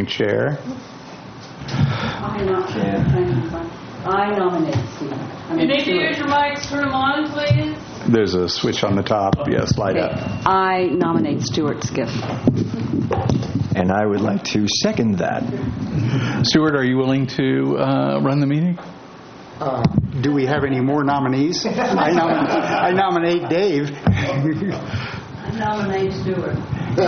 acting chair. I nominate Steve. You need to use your mics. Turn them on, please. There's a switch on the top. Yes, light up. I nominate Stuart Skiff. And I would like to second that. Stuart, are you willing to run the meeting? Do we have any more nominees? I nominate Dave. I nominate Stuart.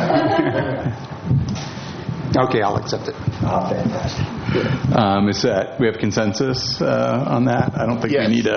Okay, I'll accept it. Oh, fantastic. Is that we have consensus on that? I don't think we need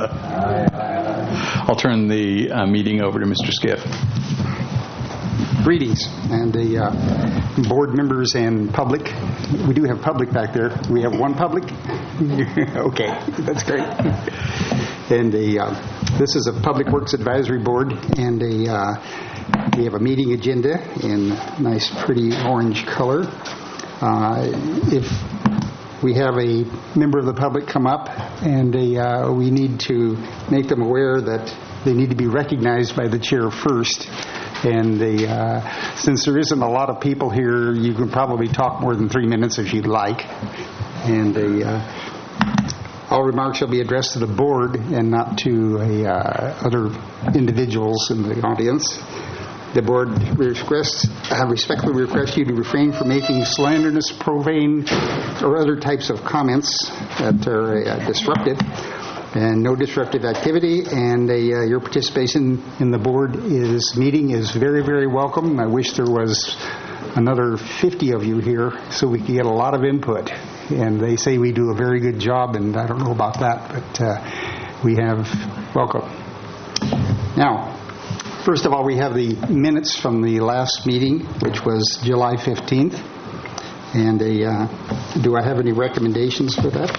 I'll turn the meeting over to Mr. Skiff. Greetings, and the board members and public. We do have public back there. We have one public? Okay, that's great. And this is a Public Works Advisory Board, and we have a meeting agenda in nice, pretty orange color. If we have a member of the public come up, and we need to make them aware that they need to be recognized by the chair first. And since there isn't a lot of people here, you can probably talk more than 3 minutes if you'd like. And all remarks shall be addressed to the board and not to other individuals in the audience. The board respectfully requests you to refrain from making slanderous, profane, or other types of comments that are disruptive. And no disruptive activity, and your participation in the board meeting is very, very welcome. I wish there was another 50 of you here so we could get a lot of input. And they say we do a very good job, and I don't know about that, but we have welcome. Now, first of all, we have the minutes from the last meeting, which was July 15th. And do I have any recommendations for that?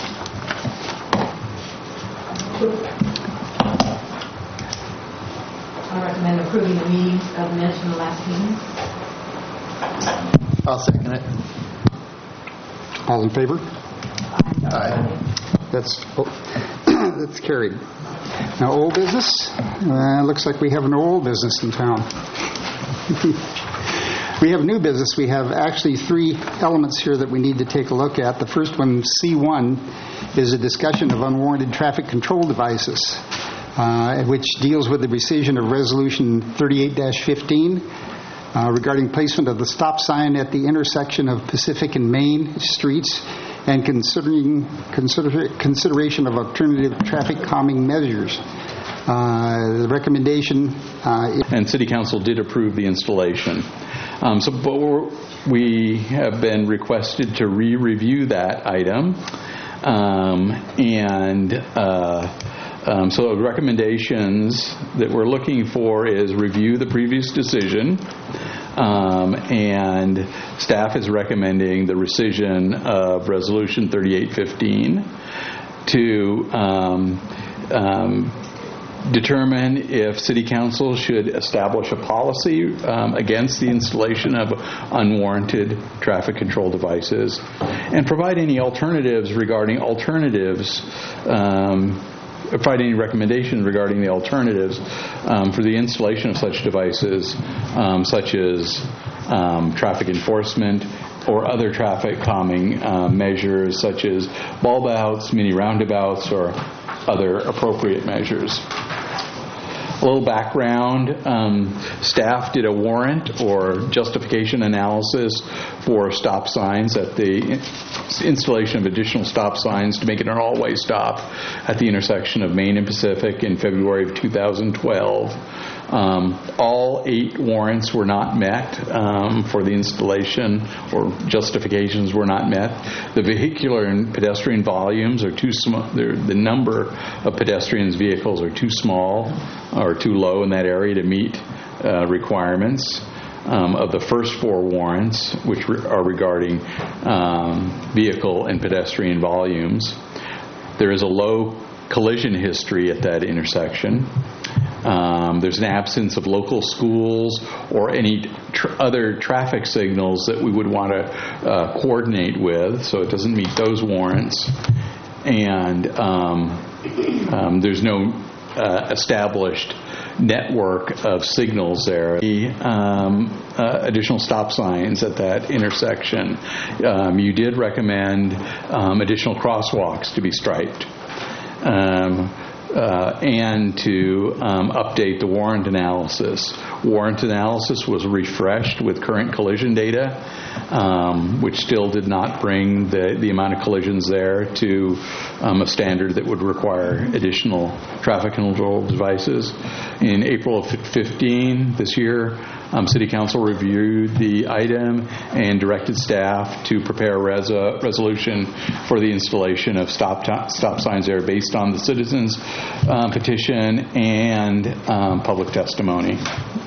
I recommend approving the minutes from the last meeting. I'll second it. All in favor? Aye. That's carried. Now, old business. Looks like we have no old business in town. We have new business. We have actually 3 elements here that we need to take a look at. The first one, C1, is a discussion of unwarranted traffic control devices, which deals with the rescission of Resolution 38-15 regarding placement of the stop sign at the intersection of Pacific and Main Streets and consideration of alternative traffic calming measures. The recommendation... and City Council did approve the installation. But we have been requested to re-review that item. So the recommendations that we're looking for is review the previous decision, and staff is recommending the rescission of Resolution 3815 to determine if City Council should establish a policy against the installation of unwarranted traffic control devices and provide any alternatives regarding provide any recommendations regarding the alternatives for the installation of such devices, such as traffic enforcement or other traffic calming measures such as bulb outs, mini roundabouts, or other appropriate measures. A little background, staff did a warrant or justification analysis for stop signs at the installation of additional stop signs to make it an all-way stop at the intersection of Main and Pacific in February of 2012. All 8 warrants were not met for the installation, or justifications were not met. The vehicular and pedestrian volumes are too small. The number of pedestrians' vehicles are too small or too low in that area to meet requirements. Of the first 4 warrants, which are regarding vehicle and pedestrian volumes, there is a low collision history at that intersection. There's an absence of local schools or any other traffic signals that we would want to coordinate with, so it doesn't meet those warrants. And there's no established network of signals there. The additional stop signs at that intersection. You did recommend additional crosswalks to be striped. And to update the warrant analysis. Warrant analysis was refreshed with current collision data, which still did not bring the amount of collisions there to a standard that would require additional traffic control devices. In April of 2015, this year, City Council reviewed the item and directed staff to prepare a resolution for the installation of stop signs there based on the citizens' petition and public testimony.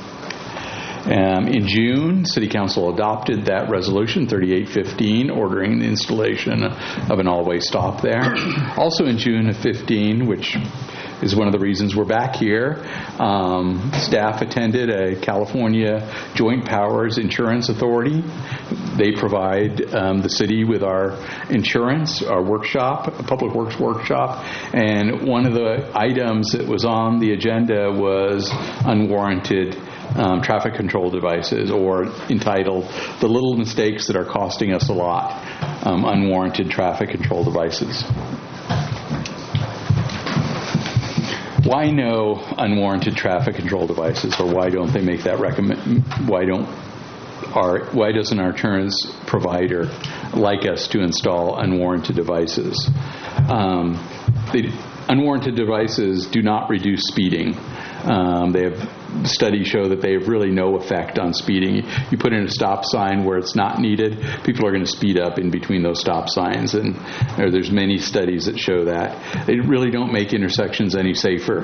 In June, City Council adopted that resolution, 3815, ordering the installation of an all-way stop there. Also in June of 15, which is one of the reasons we're back here, staff attended a California Joint Powers Insurance Authority. They provide the city with our insurance, our workshop, a public works workshop, and one of the items that was on the agenda was unwarranted traffic control devices, or entitled "The Little Mistakes That Are Costing Us a Lot," unwarranted traffic control devices. Why no unwarranted traffic control devices, or why don't they make that why doesn't our insurance provider like us to install unwarranted devices? Unwarranted devices do not reduce speeding. Studies show that they have really no effect on speeding. You put in a stop sign where it's not needed, people are going to speed up in between those stop signs, and there's many studies that show that. They really don't make intersections any safer.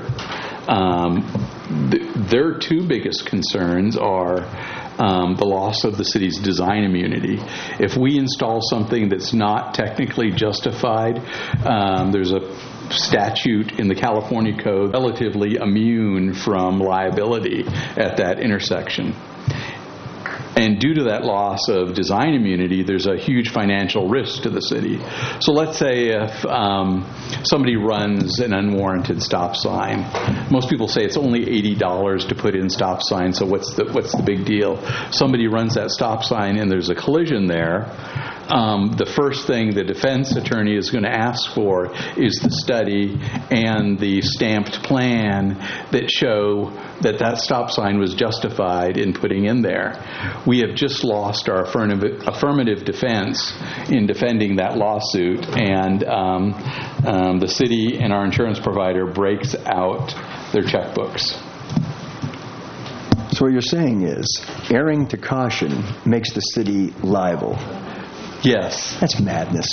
Their two biggest concerns are the loss of the city's design immunity. If we install something that's not technically justified, there's a statute in the California Code relatively immune from liability at that intersection. And due to that loss of design immunity, there's a huge financial risk to the city. So let's say if somebody runs an unwarranted stop sign, most people say it's only $80 to put in stop signs, so what's the big deal? Somebody runs that stop sign and there's a collision there. The first thing the defense attorney is going to ask for is the study and the stamped plan that show that stop sign was justified in putting in there. We have just lost our affirmative defense in defending that lawsuit, and the city and our insurance provider breaks out their checkbooks. So what you're saying is, erring to caution makes the city liable. Yes. That's madness.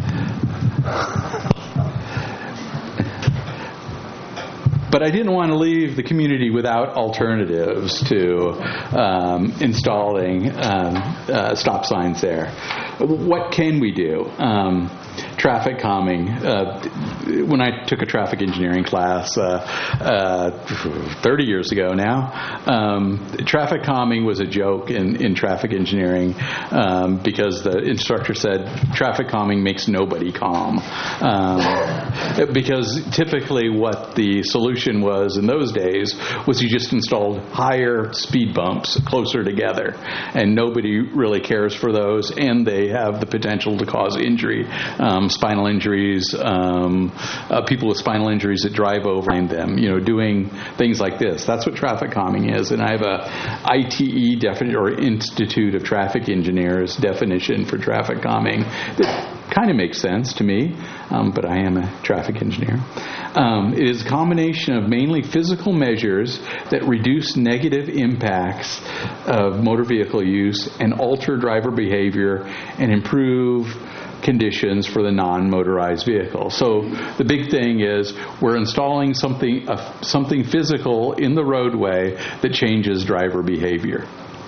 But I didn't want to leave the community without alternatives to installing stop signs there. What can we do? Traffic calming. When I took a traffic engineering class 30 years ago now, traffic calming was a joke in traffic engineering because the instructor said traffic calming makes nobody calm. Because typically what the solution was in those days was you just installed higher speed bumps closer together, and nobody really cares for those, and they have the potential to cause injury. Spinal injuries, people with spinal injuries that drive over them, doing things like this. That's what traffic calming is. And I have a ITE or Institute of Traffic Engineers definition for traffic calming that kind of makes sense to me, but I am a traffic engineer. It is a combination of mainly physical measures that reduce negative impacts of motor vehicle use and alter driver behavior and improve conditions for the non-motorized vehicle. So the big thing is we're installing something physical in the roadway that changes driver behavior.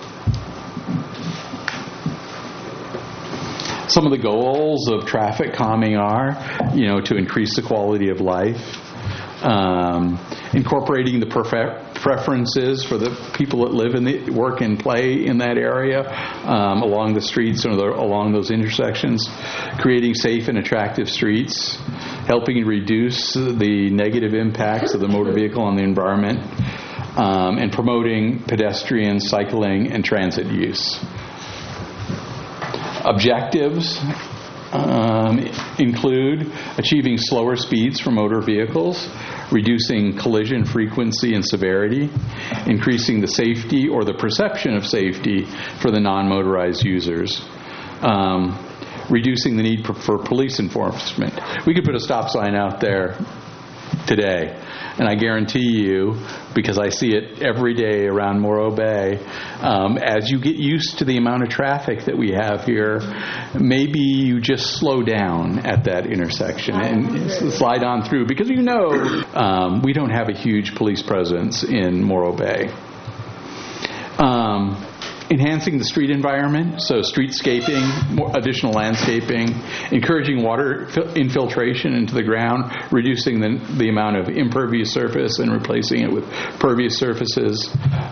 Some of the goals of traffic calming are, to increase the quality of life, incorporating the preferences for the people that live and work and play in that area along the streets or along those intersections, creating safe and attractive streets, helping reduce the negative impacts of the motor vehicle on the environment, and promoting pedestrian, cycling, and transit use. Objectives include achieving slower speeds for motor vehicles, reducing collision frequency and severity, increasing the safety or the perception of safety for the non-motorized users, reducing the need for police enforcement. We could put a stop sign out there today, and I guarantee you, because I see it every day around Morro Bay, as you get used to the amount of traffic that we have here, maybe you just slow down at that intersection and slide on through, because you know we don't have a huge police presence in Morro Bay. Enhancing the street environment, so streetscaping, more additional landscaping, encouraging water infiltration into the ground, reducing the amount of impervious surface and replacing it with pervious surfaces.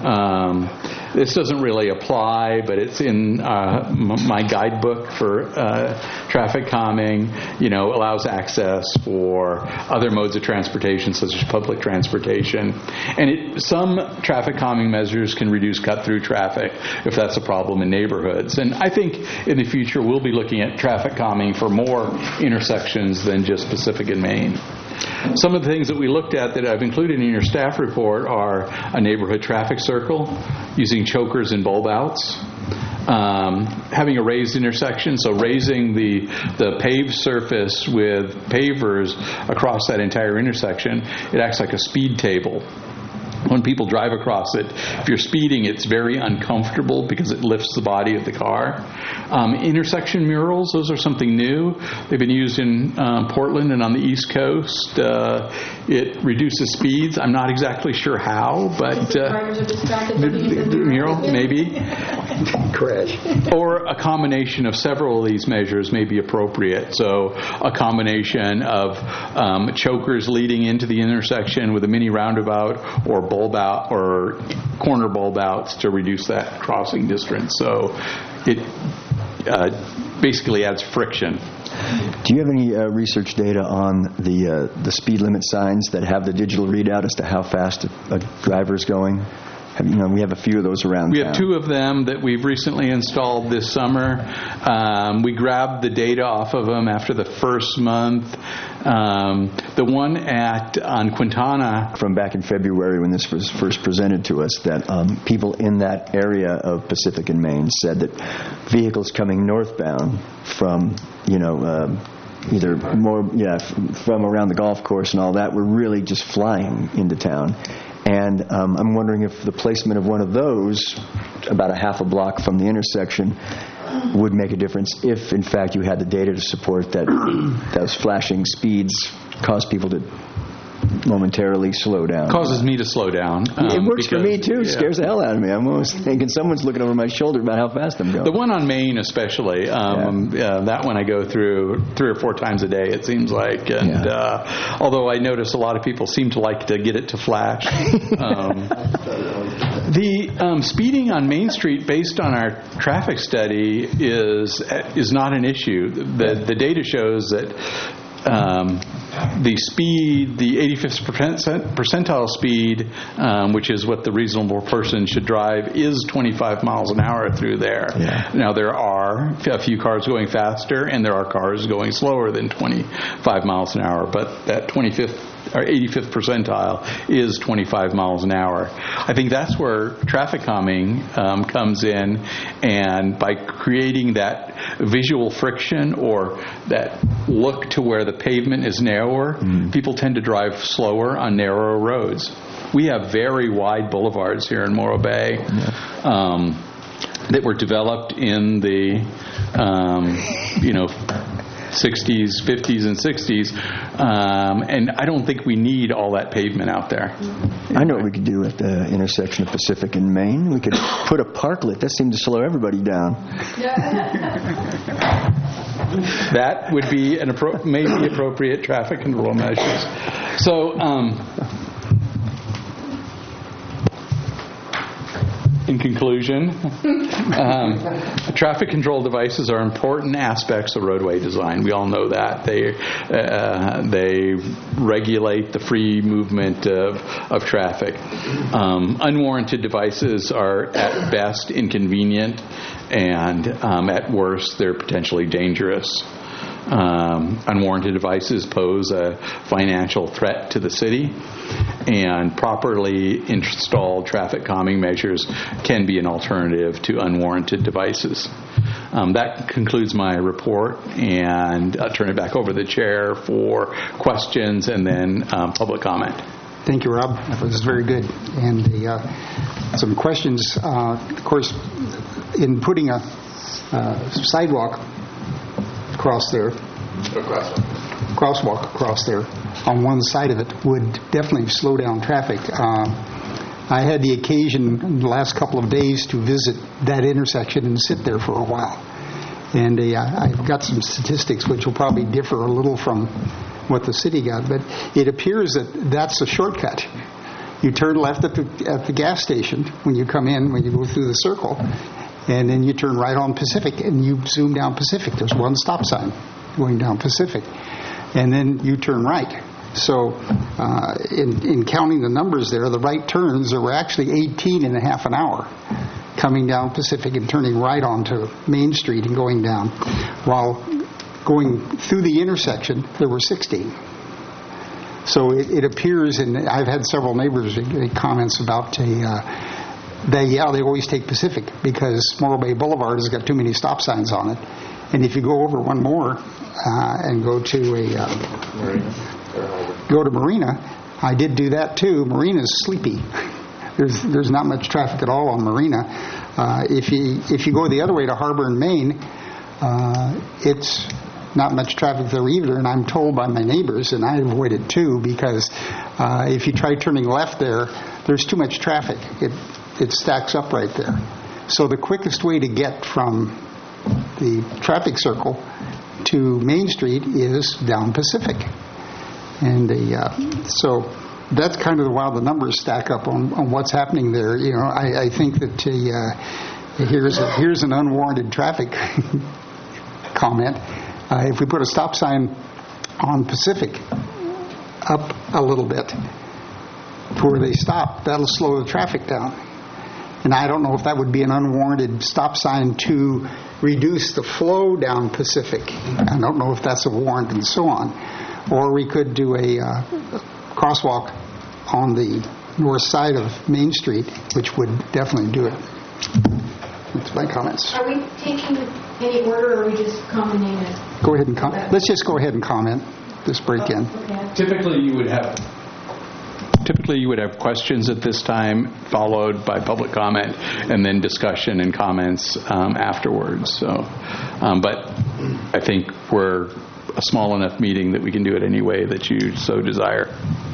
This doesn't really apply, but it's in my guidebook for traffic calming. Allows access for other modes of transportation, such as public transportation. And some traffic calming measures can reduce cut-through traffic if that's a problem in neighborhoods. And I think in the future we'll be looking at traffic calming for more intersections than just Pacific and Main. Some of the things that we looked at that I've included in your staff report are a neighborhood traffic circle, using chokers and bulb outs, having a raised intersection, so raising the paved surface with pavers across that entire intersection. It acts like a speed table. When people drive across it, if you're speeding, it's very uncomfortable because it lifts the body of the car. Intersection murals, those are something new. They've been used in Portland and on the East Coast. It reduces speeds. I'm not exactly sure how, but Drivers are distracted looking at the mural, maybe. Crash. Or a combination of several of these measures may be appropriate. So a combination of chokers leading into the intersection with a mini roundabout, or bulb out or corner bulb outs to reduce that crossing distance. So it basically adds friction. Do you have any research data on the speed limit signs that have the digital readout as to how fast a driver's going? We have a few of those around We town. have 2 of them that we've recently installed this summer. We grabbed the data off of them after the first month. The one on Quintana, from back in February when this was first presented to us, that people in that area of Pacific and Main said that vehicles coming northbound from, either from around the golf course and all that were really just flying into town. And I'm wondering if the placement of one of those about a half a block from the intersection would make a difference if, in fact, you had the data to support that those flashing speeds cause people to momentarily slow down. causes me to slow down. It works for me, too. Yeah. Scares the hell out of me. I'm always thinking someone's looking over my shoulder about how fast I'm going. The one on Main especially, that one I go through 3 or 4 times a day, it seems like. And although I notice a lot of people seem to like to get it to flash. The speeding on Main Street, based on our traffic study, is not an issue. The data shows that the speed, the 85th percentile speed, which is what the reasonable person should drive, is 25 miles an hour through there. Yeah. Now, there are a few cars going faster, and there are cars going slower than 25 miles an hour, but that 25th or 85th percentile is 25 miles an hour. I think that's where traffic calming comes in, and by creating that visual friction or that look to where the pavement is narrower, people tend to drive slower on narrower roads. We have very wide boulevards here in Morro Bay that were developed in the 60s, 50s, and 60s, and I don't think we need all that pavement out there. I know what we could do at the intersection of Pacific and Main. We could put a parklet. That seemed to slow everybody down. That would be maybe appropriate traffic control measures. So, In conclusion, traffic control devices are important aspects of roadway design. We all know that. They regulate the free movement of traffic. Unwarranted devices are at best inconvenient, and at worst they're potentially dangerous. Unwarranted devices pose a financial threat to the city, and properly installed traffic calming measures can be an alternative to unwarranted devices. That concludes my report, and I'll turn it back over to the chair for questions and then public comment. Thank you, Rob. That was very good. And some questions. Of course, in putting a sidewalk across there, crosswalk across there on one side of it would definitely slow down traffic. I had the occasion in the last couple of days to visit that intersection and sit there for a while. And I've got some statistics which will probably differ a little from what the city got, but it appears that that's a shortcut. You turn left at the gas station when you come in, when you go through the circle, and then you turn right on Pacific, and you zoom down Pacific. There's one stop sign going down Pacific, and then you turn right. So in counting the numbers there, the right turns, there were actually 18 and a half an hour coming down Pacific and turning right onto Main Street and going down, while going through the intersection, there were 16. So it appears, and I've had several neighbors make comments about they always take Pacific because Morro Bay Boulevard has got too many stop signs on it. And if you go over one more and go to Marina, I did do that too. Marina's sleepy. There's not much traffic at all on Marina. If you go the other way to Harbor and Main, it's not much traffic there either, and I'm told by my neighbors, and I avoid it too, because if you try turning left there's too much traffic. It stacks up right there. So the quickest way to get from the traffic circle to Main Street is down Pacific. And so that's kind of while the numbers stack up on what's happening there. You know, I think that here's an unwarranted traffic comment. If we put a stop sign on Pacific up a little bit to where they stop, that'll slow the traffic down. And I don't know if that would be an unwarranted stop sign to reduce the flow down Pacific. I don't know if that's a warrant and so on. Or we could do a crosswalk on the north side of Main Street, which would definitely do it. That's my comments. Are we taking any order, or are we just commenting it? Go ahead and comment. Let's just go ahead and comment this break in. Okay. Typically, you would have questions at this time, followed by public comment, and then discussion and comments afterwards. So, but I think we're a small enough meeting that we can do it any way that you so desire.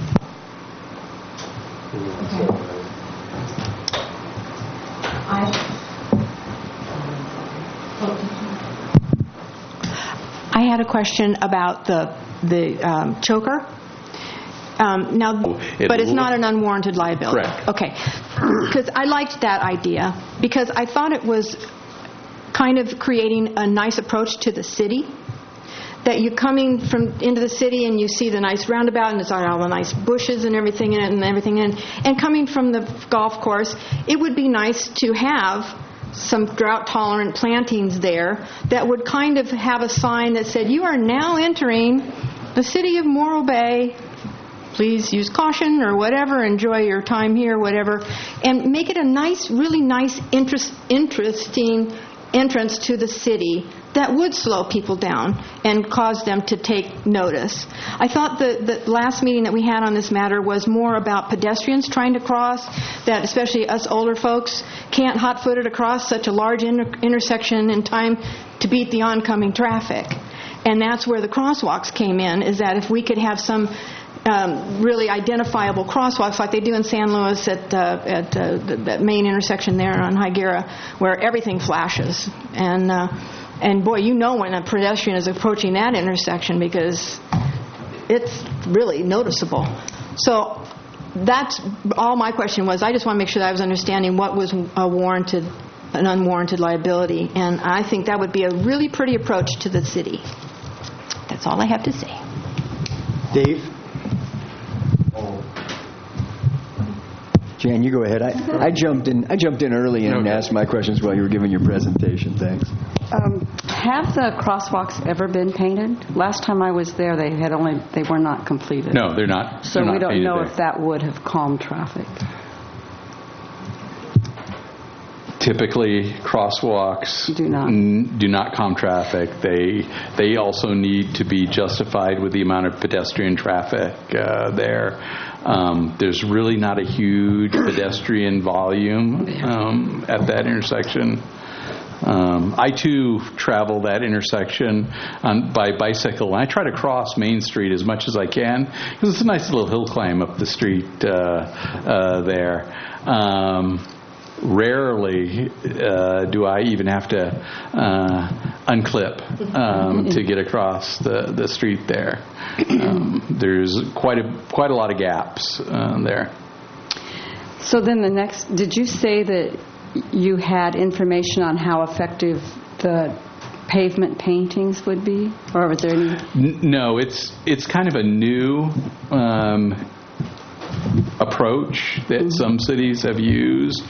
I had a question about the choker. But it's not an unwarranted liability. Correct. Okay. Because I liked that idea because I thought it was kind of creating a nice approach to the city. That you're coming into the city and you see the nice roundabout and it's all the nice bushes and everything in it and coming from the golf course, it would be nice to have some drought-tolerant plantings there that would kind of have a sign that said, "You are now entering the city of Morro Bay. Please use caution," or whatever. Enjoy your time here, whatever, and make it a nice, really nice, interesting entrance to the city that would slow people down and cause them to take notice. I thought the last meeting that we had on this matter was more about pedestrians trying to cross, that especially us older folks can't hot-footed across such a large intersection in time to beat the oncoming traffic. And that's where the crosswalks came in, is that if we could have some really identifiable crosswalks like they do in San Luis at the main intersection there on Higuera, where everything flashes. And boy, you know when a pedestrian is approaching that intersection because it's really noticeable. So that's all my question was. I just want to make sure that I was understanding what was an unwarranted liability, and I think that would be a really pretty approach to the city. That's all I have to say. Dave? Jan, you go ahead. I jumped in early and asked my questions while you were giving your presentation. Thanks. Have the crosswalks ever been painted? Last time I was there, they were not completed. No, they're not. So they're we not don't know painted if there. that would have calmed traffic. Typically, crosswalks Do not. do not calm traffic. They also need to be justified with the amount of pedestrian traffic there. There's really not a huge pedestrian volume at that intersection. I, too, travel that intersection by bicycle, and I try to cross Main Street as much as I can because it's a nice little hill climb up the street there. Rarely do I even have to unclip to get across the street there. There's quite a lot of gaps there. So then did you say that you had information on how effective the pavement paintings would be? Or was there any? No, it's kind of a new approach that some cities have used.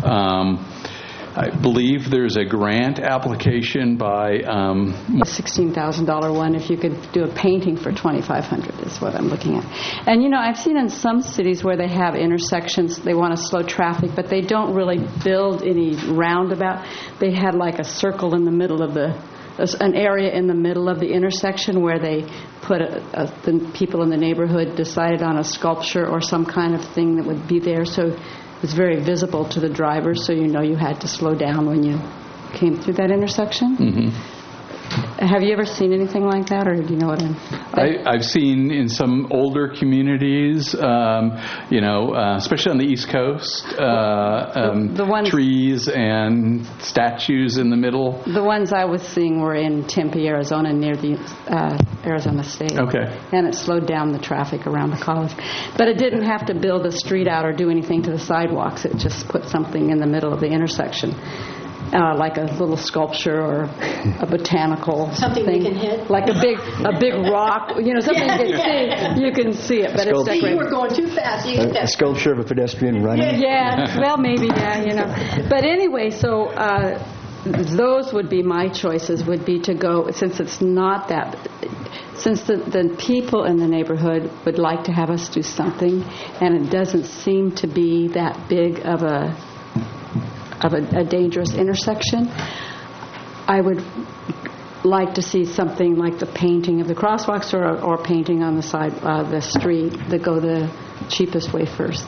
I believe there's a grant application by A $16,000 one, if you could do a painting for $2,500 is what I'm looking at. And I've seen in some cities where they have intersections, they want to slow traffic, but they don't really build any roundabout. They had like a circle in the middle of an area in the middle of the intersection where they put the people in the neighborhood decided on a sculpture or some kind of thing that would be there, so it was very visible to the drivers, so you had to slow down when you came through that intersection. Mm-hmm. Have you ever seen anything like that, or do you know what I've seen in some older communities, especially on the East Coast, the ones, trees and statues in the middle. The ones I was seeing were in Tempe, Arizona, near the Arizona State. Okay. And it slowed down the traffic around the college. But it didn't have to build a street out or do anything to the sidewalks. It just put something in the middle of the intersection. Like a little sculpture or a botanical Something thing. we can hit. Like a big rock, something you can see it, but it's decorated. You were going too fast. You A sculpture of a pedestrian running. Yeah, well, maybe, yeah. But anyway, so those would be my choices, would be to go, since it's not that, since the people in the neighborhood would like to have us do something, and it doesn't seem to be that big of a dangerous intersection, I would like to see something like the painting of the crosswalks or painting on the side the street that go the cheapest way first.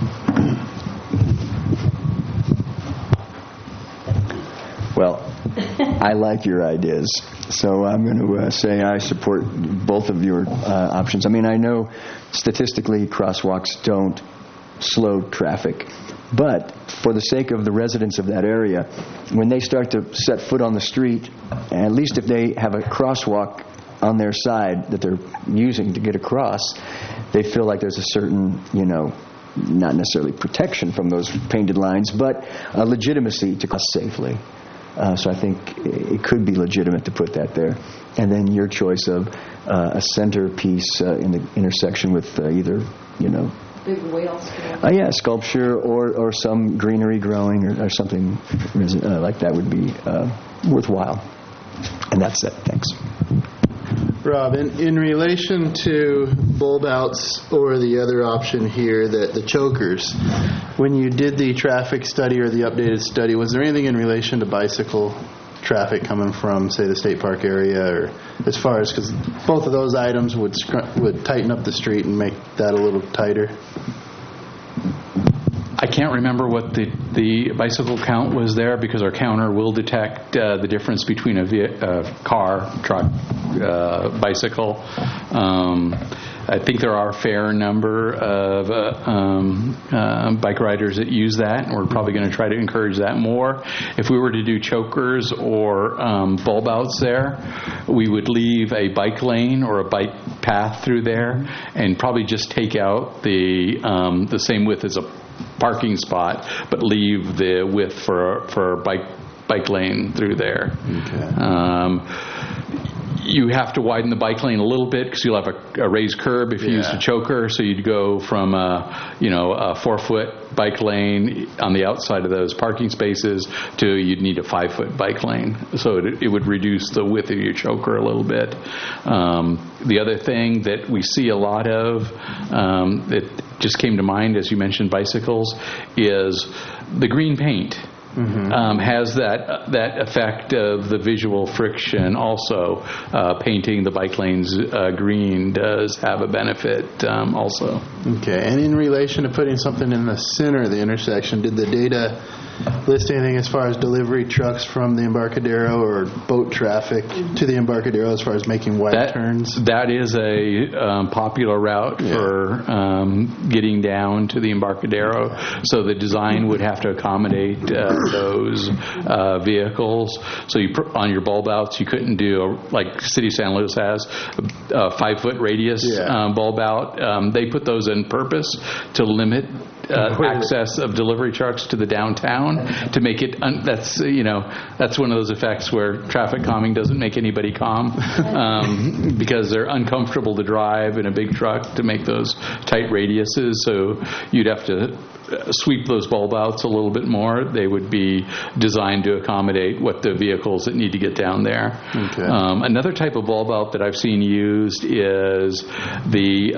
Well, I like your ideas, so I'm going to say I support both of your options. I mean, I know statistically crosswalks don't slow traffic, but for the sake of the residents of that area, when they start to set foot on the street, at least if they have a crosswalk on their side that they're using to get across, they feel like there's a certain, not necessarily protection from those painted lines, but a legitimacy to cross safely. So I think it could be legitimate to put that there. And then your choice of a centerpiece in the intersection with either, Big whale sculpture. Yeah, sculpture or some greenery growing or something like that would be worthwhile. And that's it. Thanks. Rob, in relation to bulb outs or the other option here, the chokers, when you did the traffic study or the updated study, was there anything in relation to bicycle traffic coming from, say, the State Park area, or as far as, because both of those items would tighten up the street and make that a little tighter? I can't remember what the bicycle count was there, because our counter will detect the difference between a car, truck, bicycle. I think there are a fair number of bike riders that use that, and we're probably going to try to encourage that more. If we were to do chokers or bulb outs there, we would leave a bike lane or a bike path through there, and probably just take out the same width as a parking spot, but leave the width for a bike lane through there. Okay. You have to widen the bike lane a little bit because you'll have a raised curb if you used a choker. So you'd go from a 4-foot bike lane on the outside of those parking spaces to you'd need a 5-foot bike lane. So it would reduce the width of your choker a little bit. The other thing that we see a lot of that just came to mind as you mentioned bicycles is the green paint. Has that effect of the visual friction also. Painting the bike lanes green does have a benefit also. Okay, and in relation to putting something in the center of the intersection, did the data list anything as far as delivery trucks from the Embarcadero or boat traffic to the Embarcadero as far as making wide turns? That is a popular route for getting down to the Embarcadero. So the design would have to accommodate those vehicles. So on your bulb outs, you couldn't do, like City of San Luis has, a 5-foot radius bulb out. They put those in purpose to limit access of delivery trucks to the downtown to make it that's one of those effects where traffic calming doesn't make anybody calm because they're uncomfortable to drive in a big truck to make those tight radiuses. So you'd have to sweep those bulb outs a little bit more. They would be designed to accommodate what the vehicles that need to get down there. Okay. Another type of bulb out that I've seen used is the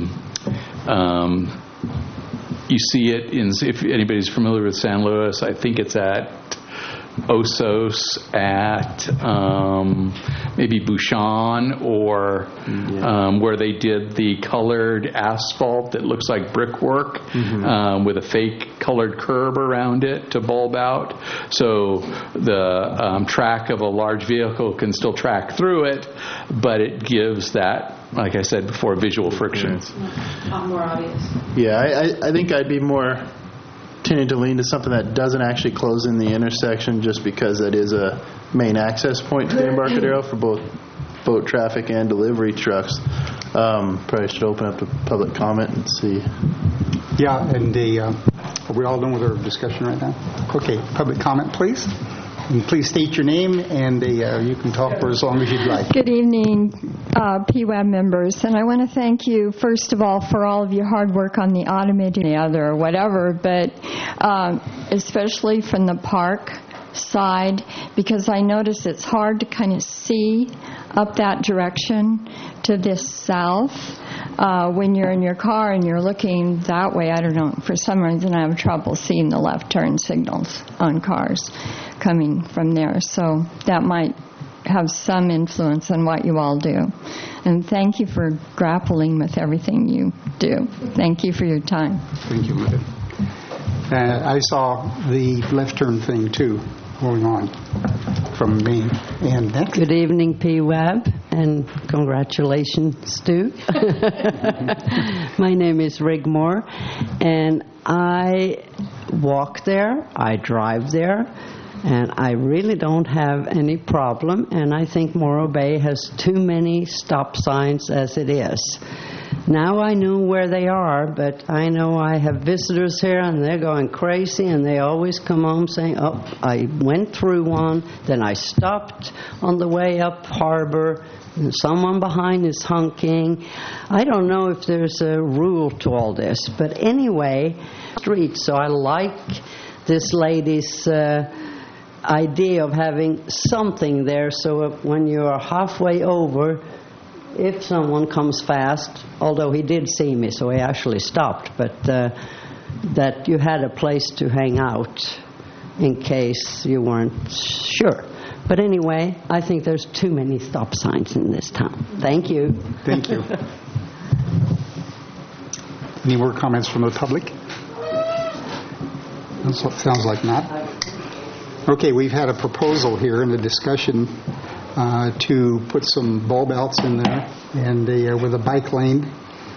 you see it if anybody's familiar with San Luis, I think it's at Osos, at maybe Bouchon, or where they did the colored asphalt that looks like brickwork with a fake colored curb around it to bulb out. So the track of a large vehicle can still track through it, but it gives that, like I said before, visual friction. More obvious. Yeah, I think I'd be more tending to lean to something that doesn't actually close in the intersection, just because that is a main access point to the Embarcadero for both boat traffic and delivery trucks. Probably should open up to public comment and see. Yeah, and are we all done with our discussion right now? Okay, public comment, please. And please state your name, and you can talk for as long as you'd like. Good evening, PWAB members. And I want to thank you, first of all, for all of your hard work on the automated the other or whatever, but especially from the park side, because I notice it's hard to kind of see up that direction to this south. When you're in your car and you're looking that way, I don't know, for some reason I have trouble seeing the left turn signals on cars coming from there. So that might have some influence on what you all do. And thank you for grappling with everything you do. Thank you for your time. Thank you, Mother. I saw the left turn thing, too, going on from Maine. And next. Good evening, PWAB, and congratulations, Stu. My name is Rig Moore, and I walk there, I drive there, and I really don't have any problem, and I think Morro Bay has too many stop signs as it is. Now I know where they are, but I know I have visitors here, and they're going crazy, and they always come home saying, oh, I went through one, then I stopped on the way up Harbor, and someone behind is honking. I don't know if there's a rule to all this, but anyway, street. So I like this lady's idea of having something there, so when you're halfway over, if someone comes fast, although he did see me, so he actually stopped, but that you had a place to hang out in case you weren't sure. But anyway, I think there's too many stop signs in this town. Thank you. Thank you. Any more comments from the public? Sounds like not. Okay, we've had a proposal here in the discussion to put some bulb outs in there and with a bike lane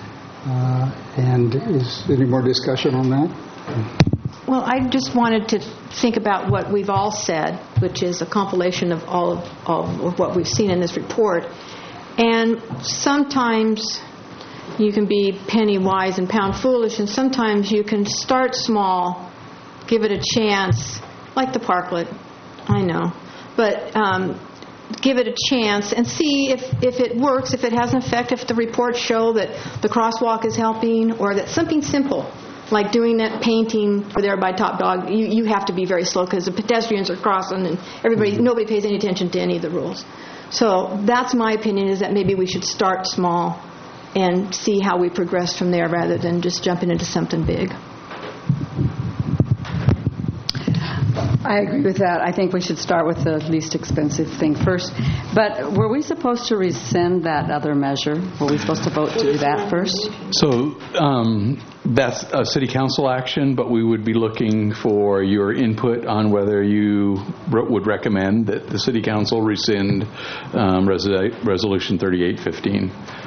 And is any more discussion on that? Well, I just wanted to think about what we've all said, which is a compilation of all of what we've seen in this report. And sometimes you can be penny wise and pound foolish, and sometimes you can start small, give it a chance, like the parklet, I know, but give it a chance and see if it works, if it has an effect, if the reports show that the crosswalk is helping, or that something simple like doing that painting over there by Top Dog, you have to be very slow because the pedestrians are crossing and nobody pays any attention to any of the rules. So that's my opinion, is that maybe we should start small and see how we progress from there rather than just jumping into something big. I agree with that. I think we should start with the least expensive thing first. But were we supposed to rescind that other measure? Were we supposed to vote to do that first? So that's a city council action, but we would be looking for your input on whether you would recommend that the city council rescind Resolution 3815.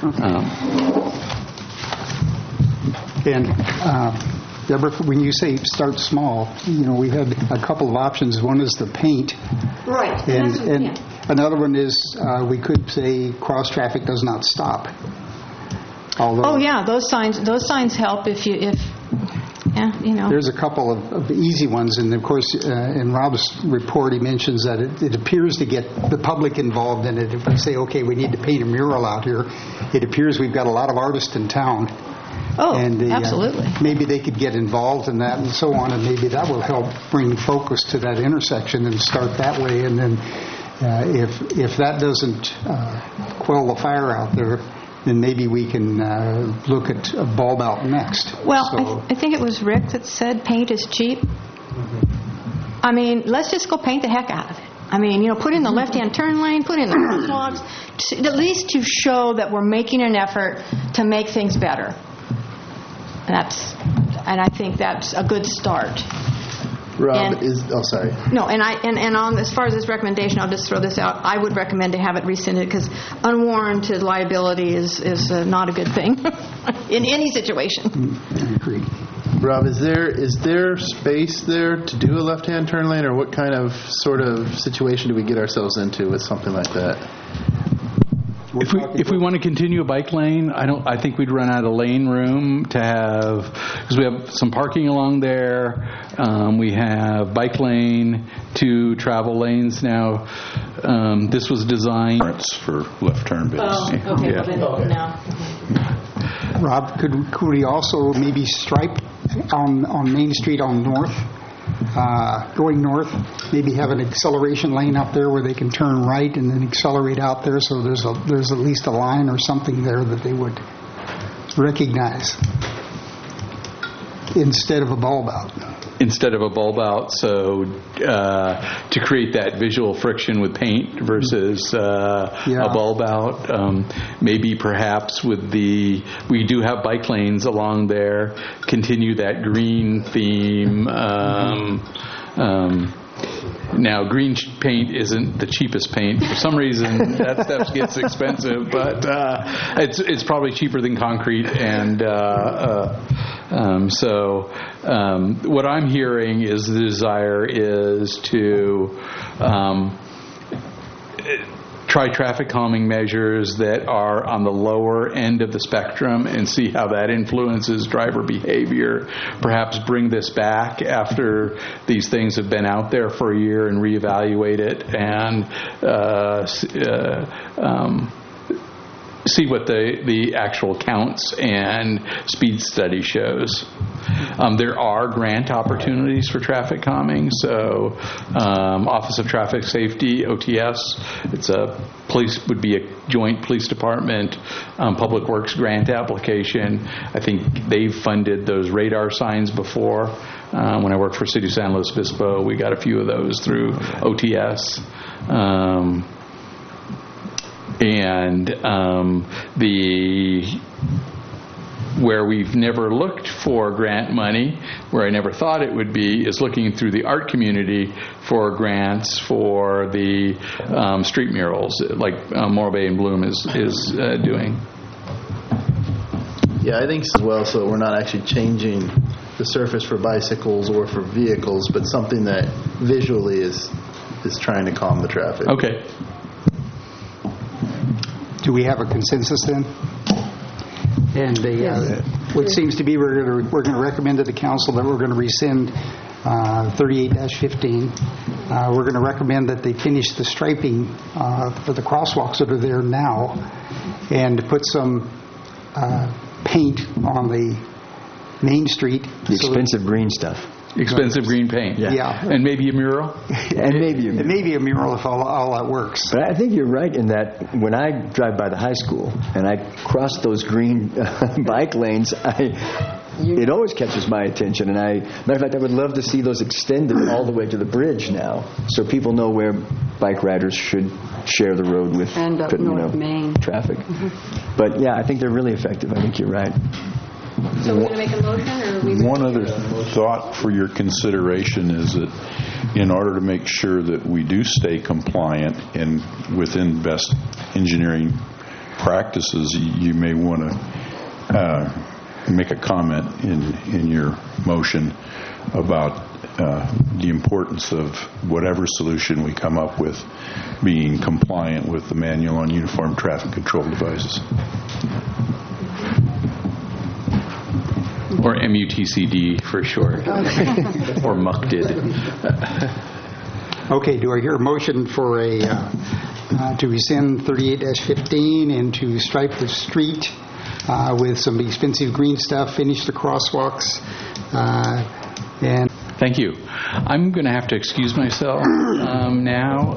Deborah, when you say start small, we had a couple of options. One is the paint. Right. And another one is we could say cross traffic does not stop. Although those signs help There's a couple of easy ones, and of course in Rob's report he mentions that it appears to get the public involved in it. If we say, okay, we need to paint a mural out here, it appears we've got a lot of artists in town. Absolutely. Maybe they could get involved in that and so on, and maybe that will help bring focus to that intersection and start that way. And then if that doesn't quell the fire out there, then maybe we can look at a bulb out next. Well, I think it was Rick that said paint is cheap. Mm-hmm. I mean, let's just go paint the heck out of it. I mean, put in the left-hand turn lane, put in the crosswalks, at least to show that we're making an effort to make things better. And I think that's a good start. Rob sorry. No, and on as far as this recommendation, I'll just throw this out. I would recommend to have it rescinded because unwarranted liability is not a good thing in any situation. I agree. Rob, is there space there to do a left-hand turn lane, or what kind of sort of situation do we get ourselves into with something like that? If we want to continue a bike lane, I think we'd run out of lane room to have, because we have some parking along there. We have bike lane, 2 travel lanes now. This was designed for left turn bits. Oh, okay. Yeah. Well, now. Rob, could we also maybe stripe on Main Street on north? Going north, maybe have an acceleration lane up there where they can turn right and then accelerate out there, so there's at least a line or something there that they would recognize instead of a bulb out. So to create that visual friction with paint versus a bulb out, maybe perhaps we do have bike lanes along there, continue that green theme. Now, green paint isn't the cheapest paint. For some reason, that stuff gets expensive, but it's probably cheaper than concrete. And so what I'm hearing is the desire is to try traffic calming measures that are on the lower end of the spectrum and see how that influences driver behavior. Perhaps bring this back after these things have been out there for a year and reevaluate it and see what the actual counts and speed study shows. There are grant opportunities for traffic calming. So Office of Traffic Safety, OTS, would be a joint police department, public works grant application. I think they've funded those radar signs before. When I worked for City of San Luis Obispo, we got a few of those through OTS. Where we've never looked for grant money, where I never thought it would be, is looking through the art community for grants for the street murals, like Morro Bay and Bloom is doing. Yeah, I think so as well, so we're not actually changing the surface for bicycles or for vehicles, but something that visually is trying to calm the traffic. Okay. Do we have a consensus then? And what seems to be we're going to recommend to the council that we're going to rescind 38-15. We're going to recommend that they finish the striping for the crosswalks that are there now and put some paint on the Main Street. The expensive green stuff. Expensive green paint. Yeah. And maybe a mural? Maybe a mural if all that works. But I think you're right in that when I drive by the high school and I cross those green bike lanes, it always catches my attention. And matter of fact, I would love to see those extended all the way to the bridge now, so people know where bike riders should share the road with North Main traffic. But yeah, I think they're really effective. I think you're right. So we're going to make a motion, or are we? One other thought for your consideration is that in order to make sure that we do stay compliant and within best engineering practices, you may want to make a comment in your motion about the importance of whatever solution we come up with being compliant with the Manual on Uniform Traffic Control Devices. Or MUTCD for short. Or MUCDID. Okay, do I hear a motion for to rescind 38-15 and to stripe the street with some expensive green stuff, finish the crosswalks, and... Thank you. I'm going to have to excuse myself now.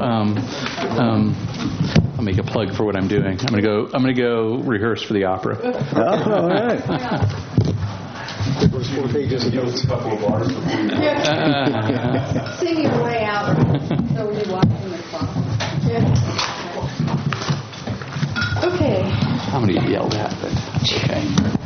I'll make a plug for what I'm doing. I'm going to go rehearse for the opera. All right. There's 4 pages of notes. Sing your way out so we walk in the clock. Okay. I'm going to get yelled at, but okay.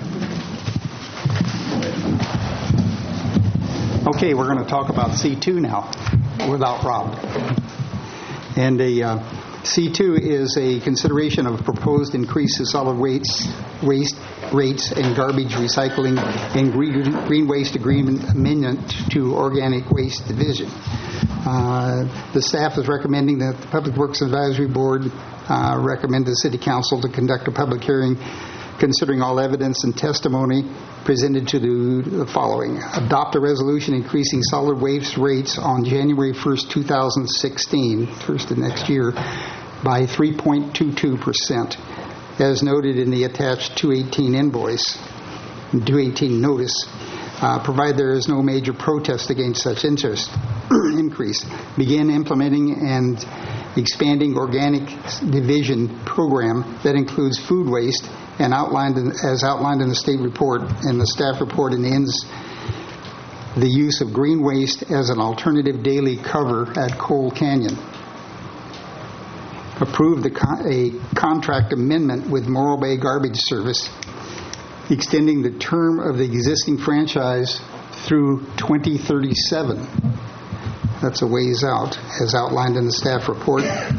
Okay, we're going to talk about C2 now, without Rob. And C2 is a consideration of proposed increase in solid waste rates and garbage recycling and green waste agreement amendment to organic waste division. The staff is recommending that the Public Works Advisory Board recommend the City Council to conduct a public hearing considering all evidence and testimony presented to the following. Adopt a resolution increasing solid waste rates on January 1st, 2016, first of next year, by 3.22%, as noted in the attached 218 invoice, 218 notice. Provide there is no major protest against such increase. Begin implementing and expanding organic division program that includes food waste and as outlined in the state report and the staff report, and ends the use of green waste as an alternative daily cover at Coal Canyon. Approve a contract amendment with Morro Bay Garbage Service, extending the term of the existing franchise through 2037. That's a ways out, as outlined in the staff report.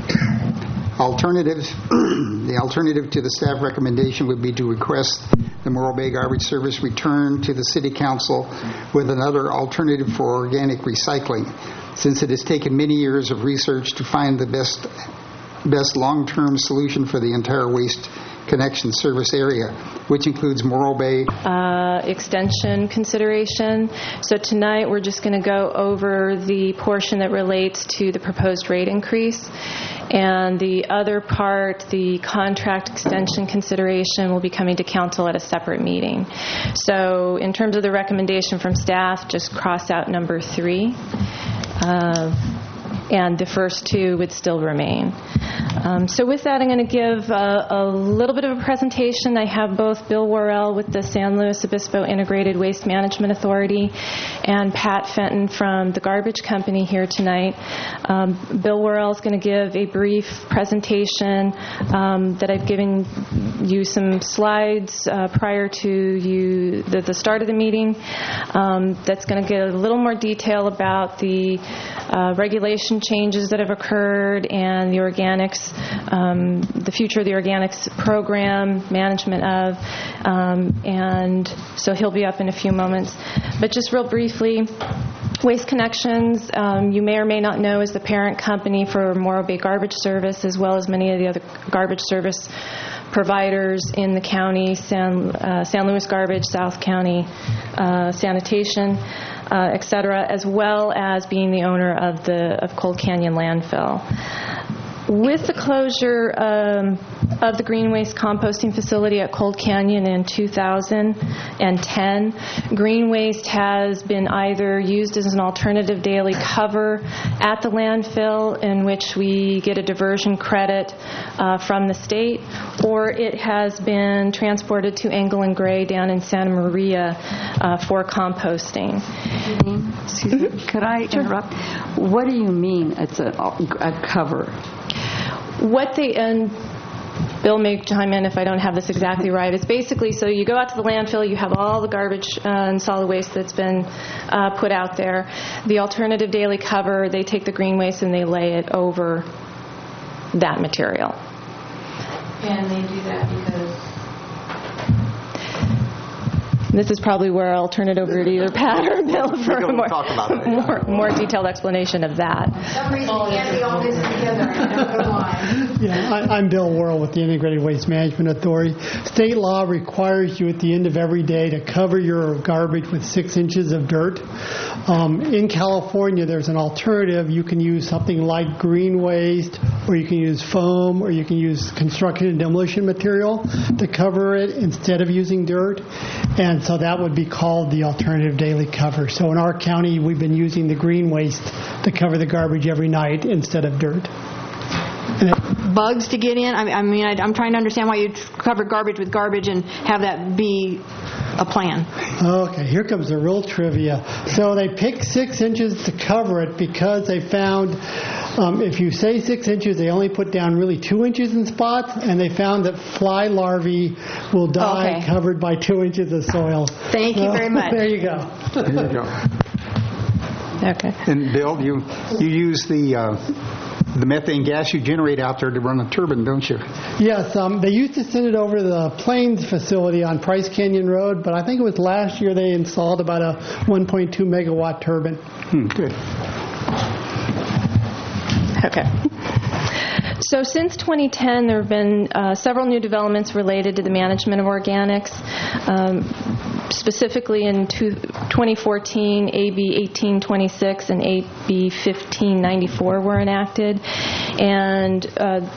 The alternative to the staff recommendation would be to request the Morro Bay Garbage Service return to the City Council with another alternative for organic recycling, since it has taken many years of research to find the best long-term solution for the entire waste connection service area, which includes Morro Bay. Extension consideration. So tonight we're just going to go over the portion that relates to the proposed rate increase, and the other part, the contract extension consideration, will be coming to council at a separate meeting. So in terms of the recommendation from staff, just cross out number 3. And the first 2 would still remain. So with that, I'm going to give a little bit of a presentation. I have both Bill Worrell with the San Luis Obispo Integrated Waste Management Authority and Pat Fenton from the Garbage Company here tonight. Bill Worrell is going to give a brief presentation that I've given you some slides prior to the start of the meeting. That's going to get a little more detail about the regulation changes that have occurred and the organics, the future of the organics program, management of, and so he'll be up in a few moments. But just real briefly, Waste Connections, you may or may not know, is the parent company for Morro Bay Garbage Service, as well as many of the other garbage service providers in the county, San Luis Garbage, South County Sanitation, et cetera, as well as being the owner of Cold Canyon Landfill. With the closure of the green waste composting facility at Cold Canyon in 2010, green waste has been either used as an alternative daily cover at the landfill, in which we get a diversion credit from the state, or it has been transported to Engel and Gray down in Santa Maria for composting. Excuse me, could I interrupt? What do you mean it's a cover? What they, and Bill may chime in if I don't have this exactly right, it's basically, so you go out to the landfill, you have all the garbage and solid waste that's been put out there. The alternative daily cover, they take the green waste and they lay it over that material. And they do that because... This is probably where I'll turn it over to either Pat or Bill for a more detailed explanation of that. For some reason, you can't be all this together. I don't know why. Yeah, I'm Bill Worrell with the Integrated Waste Management Authority. State law requires you at the end of every day to cover your garbage with 6 inches of dirt. In California, there's an alternative. You can use something like green waste, or you can use foam, or you can use construction and demolition material to cover it instead of using dirt. And so that would be called the alternative daily cover. So in our county, we've been using the green waste to cover the garbage every night instead of dirt. Bugs to get in? I'm trying to understand why you cover garbage with garbage and have that be a plan. Okay, here comes the real trivia. So they picked 6 inches to cover it because they found if you say 6 inches, they only put down really 2 inches in spots, and they found that fly larvae will die covered by 2 inches of soil. Thank you very much. There you go. There you go. Okay. And Bill, you use the methane gas you generate out there to run a turbine, don't you? Yes, they used to send it over the Plains facility on Price Canyon Road, but I think it was last year they installed about a 1.2 megawatt turbine. Good. Okay. So since 2010, there have been several new developments related to the management of organics. Specifically in 2014, AB 1826 and AB 1594 were enacted. And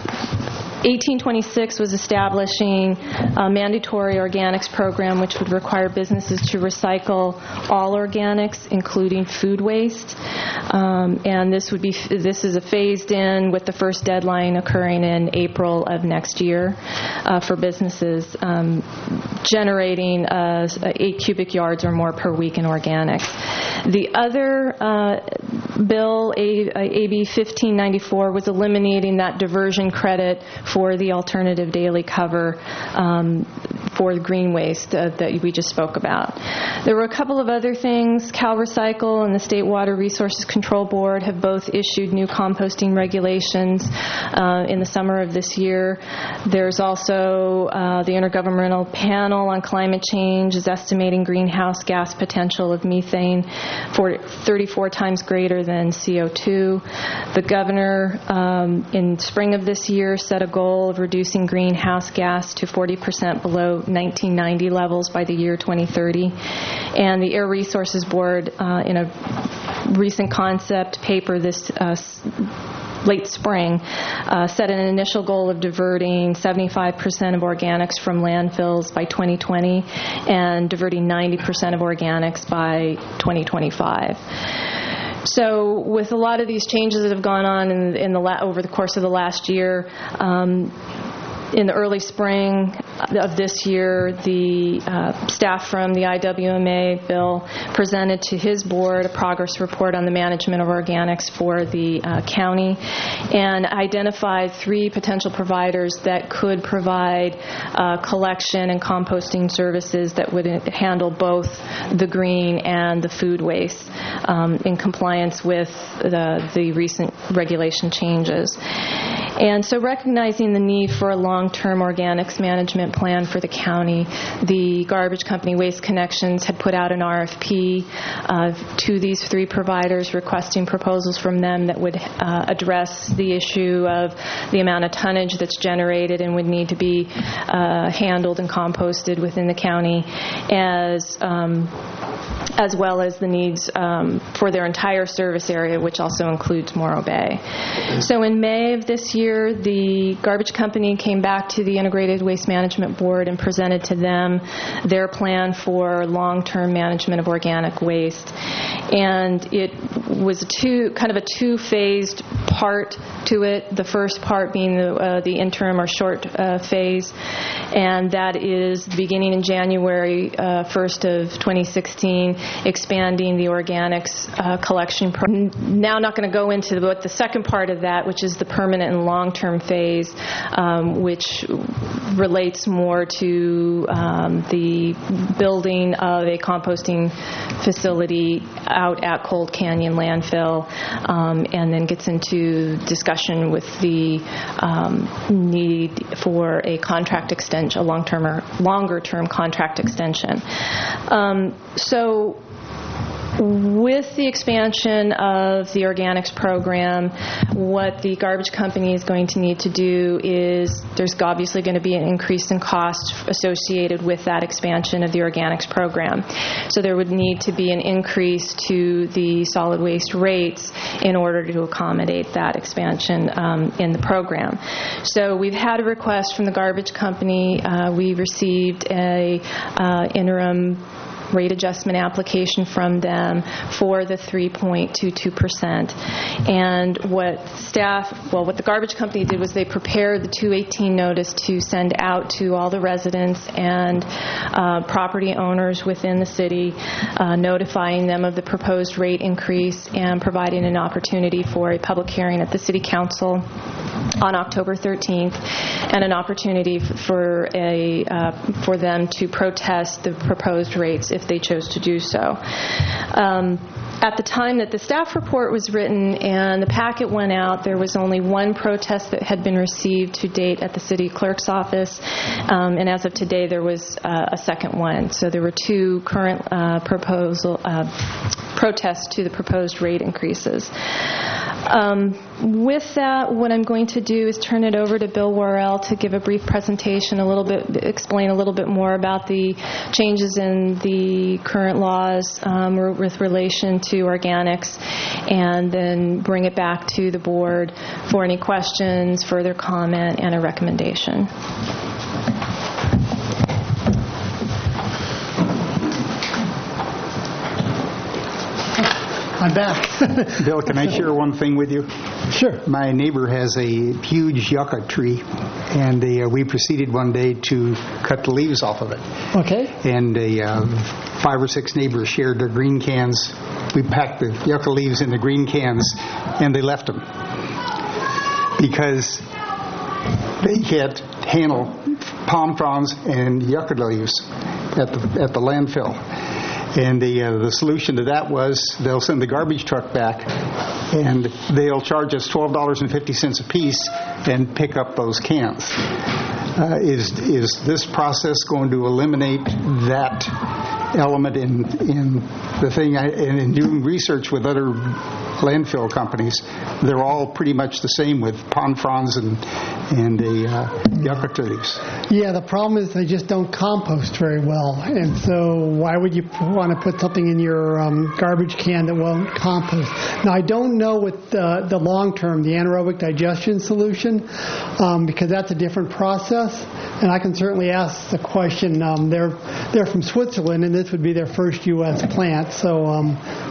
1826 was establishing a mandatory organics program, which would require businesses to recycle all organics, including food waste. And this is a phased in with the first deadline occurring in April of next year for businesses generating 8 cubic yards or more per week in organics. The other bill, AB 1594, was eliminating that diversion credit for the alternative daily cover for the green waste that we just spoke about. There were a couple of other things. CalRecycle and the State Water Resources Control Board have both issued new composting regulations in the summer of this year. There's also the Intergovernmental Panel on Climate Change is estimating greenhouse gas potential of methane for 34 times greater than CO2. The governor in spring of this year set a goal of reducing greenhouse gas to 40% below 1990 levels by the year 2030. And the Air Resources Board, in a recent concept paper this late spring, set an initial goal of diverting 75% of organics from landfills by 2020 and diverting 90% of organics by 2025. So with a lot of these changes that have gone on over the course of the last year, in the early spring of this year, the staff from the IWMA, Bill, presented to his board a progress report on the management of organics for the county and identified 3 potential providers that could provide collection and composting services that would handle both the green and the food waste in compliance with the recent regulation changes. And so recognizing the need for a long-term organics management plan for the county, the garbage company Waste Connections had put out an RFP to these 3 providers requesting proposals from them that would address the issue of the amount of tonnage that's generated and would need to be handled and composted within the county, as well as the needs for their entire service area, which also includes Morro Bay. So in May of this year, the garbage company came back to the Integrated Waste Management Board and presented to them their plan for long-term management of organic waste. And it was kind of a 2-phased part to it, the first part being the interim or short phase, and that is beginning in January 1st of 2016, expanding the organics collection program. Now I'm not going to go into what the second part of that, which is the permanent and long-term phase, which relates more to the building of a composting facility out at Cold Canyon Landfill, and then gets into discussion with the need for a contract extension, a long-term or longer-term contract extension. So with the expansion of the organics program, what the garbage company is going to need to do is there's obviously going to be an increase in cost associated with that expansion of the organics program. So there would need to be an increase to the solid waste rates in order to accommodate that expansion in the program. So we've had a request from the garbage company. We received a interim rate adjustment application from them for the 3.22%. And what the garbage company did was they prepared the 218 notice to send out to all the residents and property owners within the city, notifying them of the proposed rate increase and providing an opportunity for a public hearing at the City Council on October 13th, and an opportunity for them to protest the proposed rates if they chose to do so. At the time that the staff report was written and the packet went out, there was only 1 protest that had been received to date at the city clerk's office, and as of today there was a second one. So there were 2 current protests to the proposed rate increases. With that, what I'm going to do is turn it over to Bill Worrell to give a brief presentation, explain a little bit more about the changes in the current laws with relation to organics, and then bring it back to the board for any questions, further comment, and a recommendation. I'm back. Bill, can I share one thing with you? Sure. My neighbor has a huge yucca tree, and we proceeded one day to cut the leaves off of it. Okay. And 5 or 6 neighbors shared their green cans. We packed the yucca leaves in the green cans, and they left them because they can't handle palm fronds and yucca leaves at the landfill. And the solution to that was they'll send the garbage truck back, and they'll charge us $12.50 a piece and pick up those cans. Is this process going to eliminate that element in the thing? And in doing research with other landfill companies, they're all pretty much the same with palm fronds and the yucca leaves. Yeah, the problem is they just don't compost very well, and so why would you want to put something in your garbage can that won't compost? Now, I don't know with the long term, the anaerobic digestion solution, because that's a different process, and I can certainly ask the question. They're from Switzerland, and this would be their first U.S. plant, so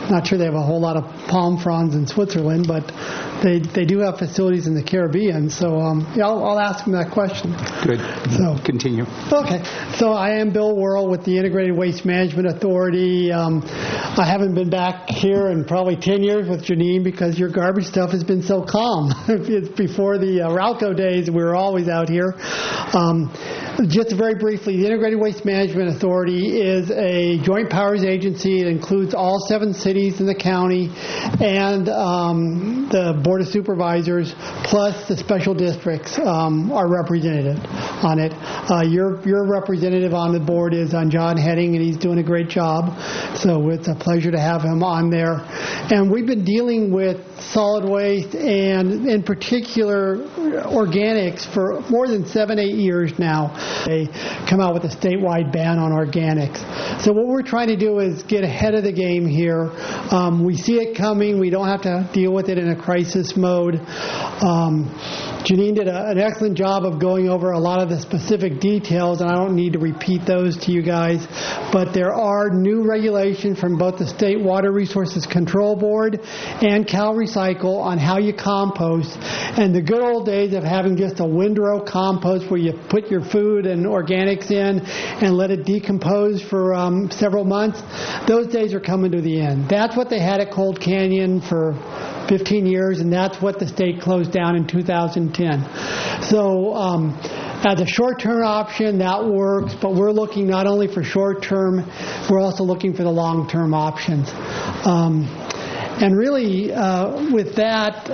Not sure they have a whole lot of palm fronds in Switzerland, but they do have facilities in the Caribbean. So I'll ask them that question. Good. So continue. Okay. So I am Bill Worrell with the Integrated Waste Management Authority. I haven't been back here in probably 10 years with Janine because your garbage stuff has been so calm. It's before the Ralco days, we were always out here. Just very briefly, the Integrated Waste Management Authority is a joint powers agency. It includes all 7 cities in the county and the Board of Supervisors, plus the special districts are represented on it. Your representative on the board is John Heading, and he's doing a great job. So it's a pleasure to have him on there. And we've been dealing with solid waste and, in particular, organics for more than 7-8 years now. They come out with a statewide ban on organics. So what we're trying to do is get ahead of the game here. We see it coming. We don't have to deal with it in a crisis mode. Janine did an excellent job of going over a lot of the specific details, and I don't need to repeat those to you guys. But there are new regulations from both the State Water Resources Control Board and Cal Recycle on how you compost. And the good old days of having just a windrow compost where you put your food and organics in and let it decompose for several months, those days are coming to the end. That's what they had at Cold Canyon for 15 years, and that's what the state closed down in 2010. So as a short-term option, that works, but we're looking not only for short-term, we're also looking for the long-term options. And really, with that,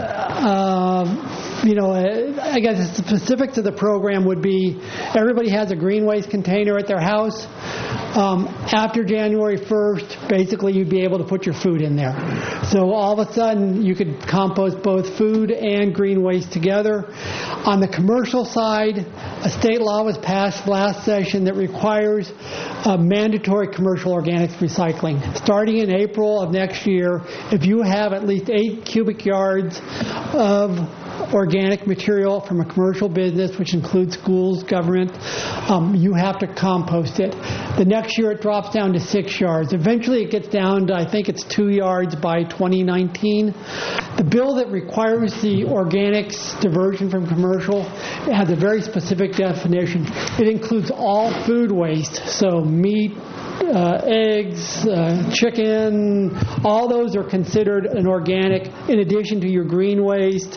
I guess the specifics of the program would be everybody has a green waste container at their house. After January 1st, basically you'd be able to put your food in there. So all of a sudden you could compost both food and green waste together. On the commercial side, a state law was passed last session that requires mandatory commercial organics recycling. Starting in April of next year, if you have at least 8 cubic yards of organic material from a commercial business, which includes schools, government, you have to compost it. The next year it drops down to 6 yards. Eventually it gets down to, I think it's 2 yards by 2019. The bill that requires the organics diversion from commercial has a very specific definition. It includes all food waste, so meat, eggs, chicken, all those are considered an organic in addition to your green waste,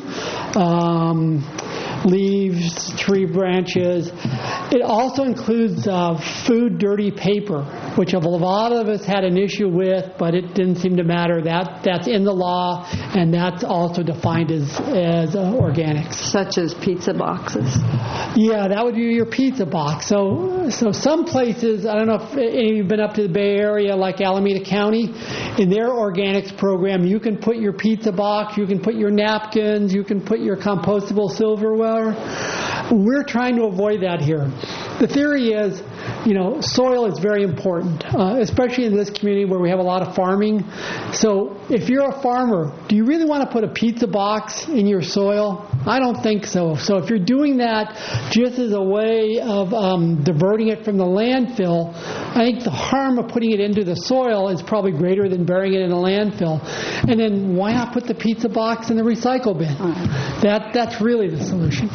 leaves, tree branches. It also includes food dirty paper, which a lot of us had an issue with, but it didn't seem to matter. That's in the law, and that's also defined as organics. Such as pizza boxes? Yeah, that would be your pizza box. So some places, I don't know if any of you have been up to the Bay Area, like Alameda County, in their organics program, you can put your pizza box, you can put your napkins, you can put your compostable silverware. We're trying to avoid that here. The theory is, soil is very important, especially in this community where we have a lot of farming. So if you're a farmer, do you really want to put a pizza box in your soil? I don't think so. So if you're doing that just as a way of diverting it from the landfill, I think the harm of putting it into the soil is probably greater than burying it in a landfill. And then why not put the pizza box in the recycle bin? That's really the solution.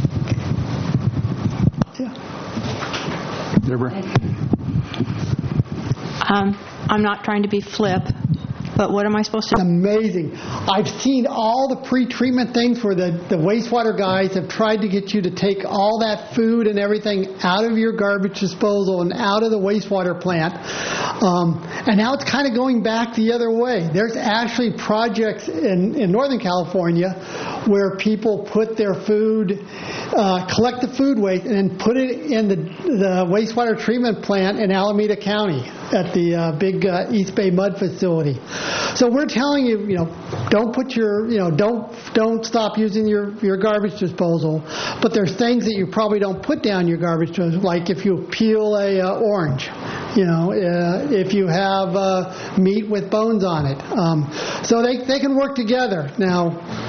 I'm not trying to be flip, but what am I supposed to do? Amazing. I've seen all the pre-treatment things where the wastewater guys have tried to get you to take all that food and everything out of your garbage disposal and out of the wastewater plant. And now it's kind of going back the other way. There's actually projects in Northern California where people put their food, collect the food waste, and then put it in the wastewater treatment plant in Alameda County at the big East Bay Mud facility. So we're telling you, don't put your, don't stop using your garbage disposal. But there's things that you probably don't put down your garbage disposal, like if you peel a orange, if you have meat with bones on it. So they can work together. Now,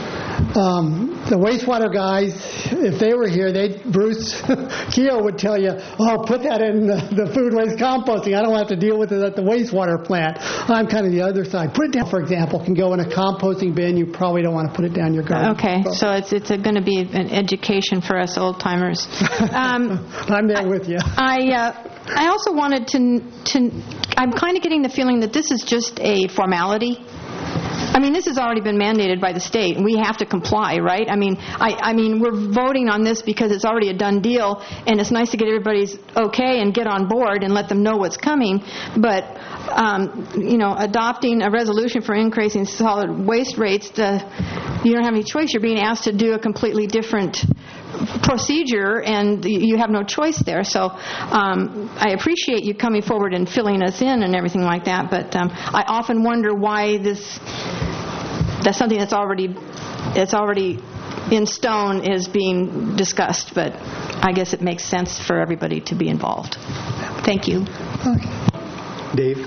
The wastewater guys, if they were here, Bruce Keogh would tell you, oh, put that in the food waste composting. I don't have to deal with it at the wastewater plant. I'm kind of the other side. Put it down, for example, can go in a composting bin. You probably don't want to put it down your garbage. Okay, so it's going to be an education for us old-timers. I'm there with you. I also wanted to I'm kind of getting the feeling that this is just a formality. I mean, this has already been mandated by the state, and we have to comply, right? I mean, we're voting on this because it's already a done deal, and it's nice to get everybody's okay and get on board and let them know what's coming. But, adopting a resolution for increasing solid waste rates, you don't have any choice. You're being asked to do a completely different procedure, and you have no choice there. So I appreciate you coming forward and filling us in and everything like that, but I often wonder why that's something that's already in stone is being discussed, but I guess it makes sense for everybody to be involved. Thank you. Dave?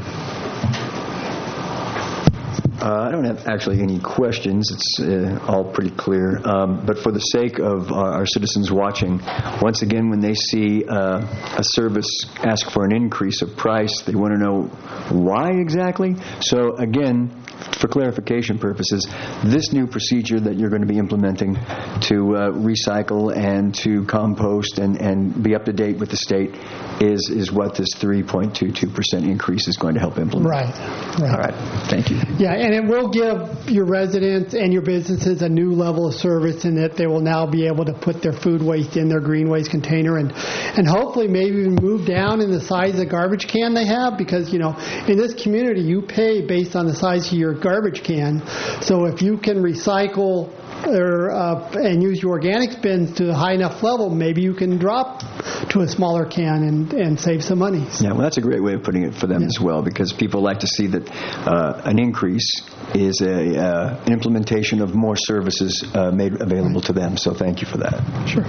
I don't have actually any questions. It's all pretty clear. But for the sake of our citizens watching, once again, when they see a service ask for an increase of price, they want to know why exactly. So again, for clarification purposes, this new procedure that you're going to be implementing to recycle and to compost and be up to date with the state is what this 3.22% increase is going to help implement. Right. All right. Thank you. Yeah, and it will give your residents and your businesses a new level of service in that they will now be able to put their food waste in their green waste container and hopefully maybe even move down in the size of the garbage can they have, because, in this community you pay based on the size of your garbage can. So if you can recycle and use your organics bins to a high enough level, maybe you can drop to a smaller can and save some money. Yeah, well, that's a great way of putting it for them as well, because people like to see that an increase is an implementation of more services made available to them. So thank you for that. Sure.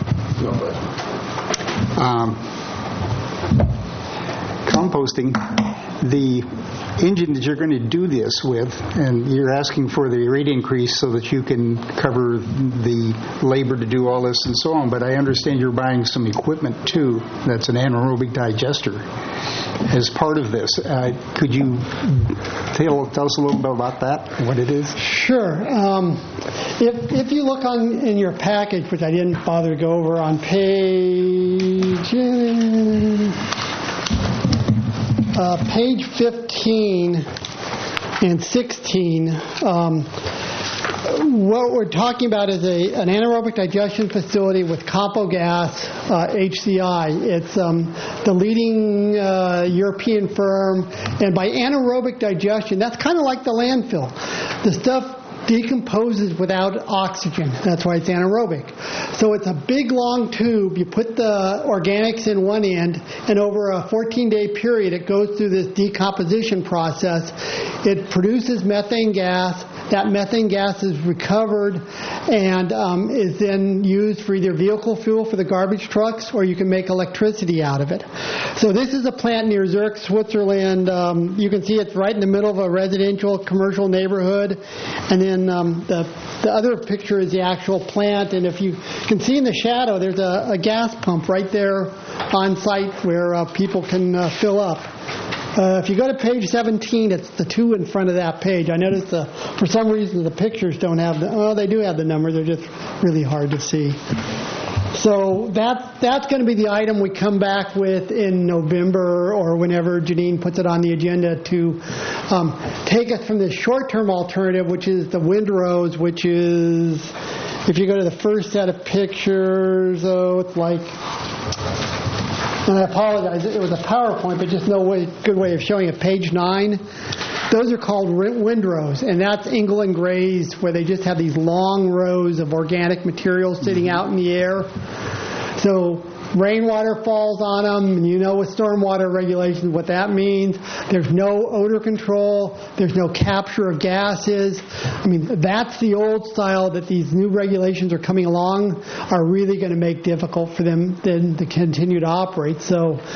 Composting, the engine that you're going to do this with, and you're asking for the rate increase so that you can cover the labor to do all this and so on, but I understand you're buying some equipment too that's an anaerobic digester as part of this. Could you tell us a little bit about that, what it is? Sure. If you look in your package, which I didn't bother to go over, on page 15 and 16, what we're talking about is an anaerobic digestion facility with CompoGas HCI. It's the leading European firm, and by anaerobic digestion, that's kind of like the landfill. The stuff decomposes without oxygen. That's why it's anaerobic. So it's a big, long tube. You put the organics in one end, and over a 14-day period, it goes through this decomposition process. It produces methane gas. That methane gas is recovered and is then used for either vehicle fuel for the garbage trucks, or you can make electricity out of it. So this is a plant near Zurich, Switzerland. You can see it's right in the middle of a residential commercial neighborhood. And then the other picture is the actual plant. And if you can see in the shadow, there's a gas pump right there on site where people can fill up. If you go to page 17, it's the 2 in front of that page. I noticed for some reason the pictures don't have they do have the number. They're just really hard to see. So that's going to be the item we come back with in November or whenever Janine puts it on the agenda to take us from this short-term alternative, which is the windrows, which is, if you go to the first set of pictures, it's like... And I apologize, it was a PowerPoint, but just no good way of showing it. Page 9, those are called windrows, and that's England Grays, where they just have these long rows of organic material sitting out in the air. So rainwater falls on them, and you know with stormwater regulations what that means. There's no odor control. There's no capture of gases. I mean, that's the old style that these new regulations are coming along are really going to make difficult for them then to continue to operate. So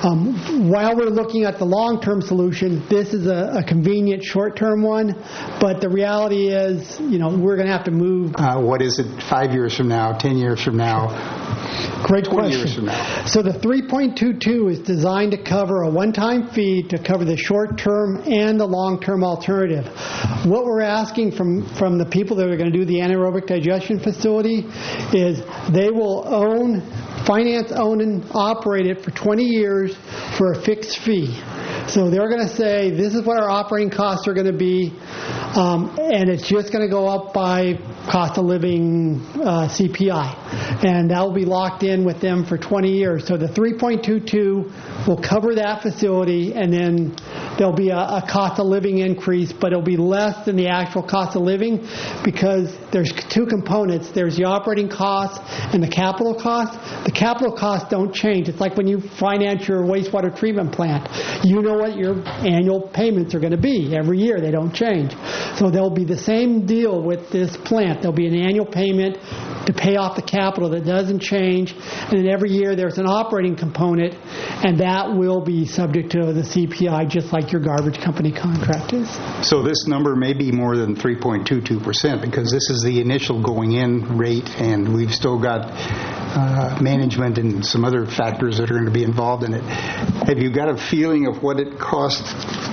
While we're looking at the long-term solution, this is a convenient short-term one, but the reality is, we're going to have to move. What is it 5 years from now, 10 years from now? Great 20 question. years from now. So the 3.22 is designed to cover a one-time fee to cover the short-term and the long-term alternative. What we're asking from the people that are going to do the anaerobic digestion facility is they will finance, own, and operate it for 20 years for a fixed fee. So they're going to say, this is what our operating costs are going to be, and it's just going to go up by cost of living CPI. And that will be locked in with them for 20 years. So the 3.22 will cover that facility, and then there'll be a cost of living increase, but it'll be less than the actual cost of living because there's two components. There's the operating costs and the capital costs. The capital costs don't change. It's like when you finance your wastewater treatment plant. You know what your annual payments are going to be every year. They don't change. So there'll be the same deal with this plant. There'll be an annual payment to pay off the capital that doesn't change, and then every year there's an operating component, and that will be subject to the CPI just like your garbage company contract is. So this number may be more than 3.22% because this is the initial going-in rate, and we've still got management and some other factors that are going to be involved in it. Have you got a feeling of what it costs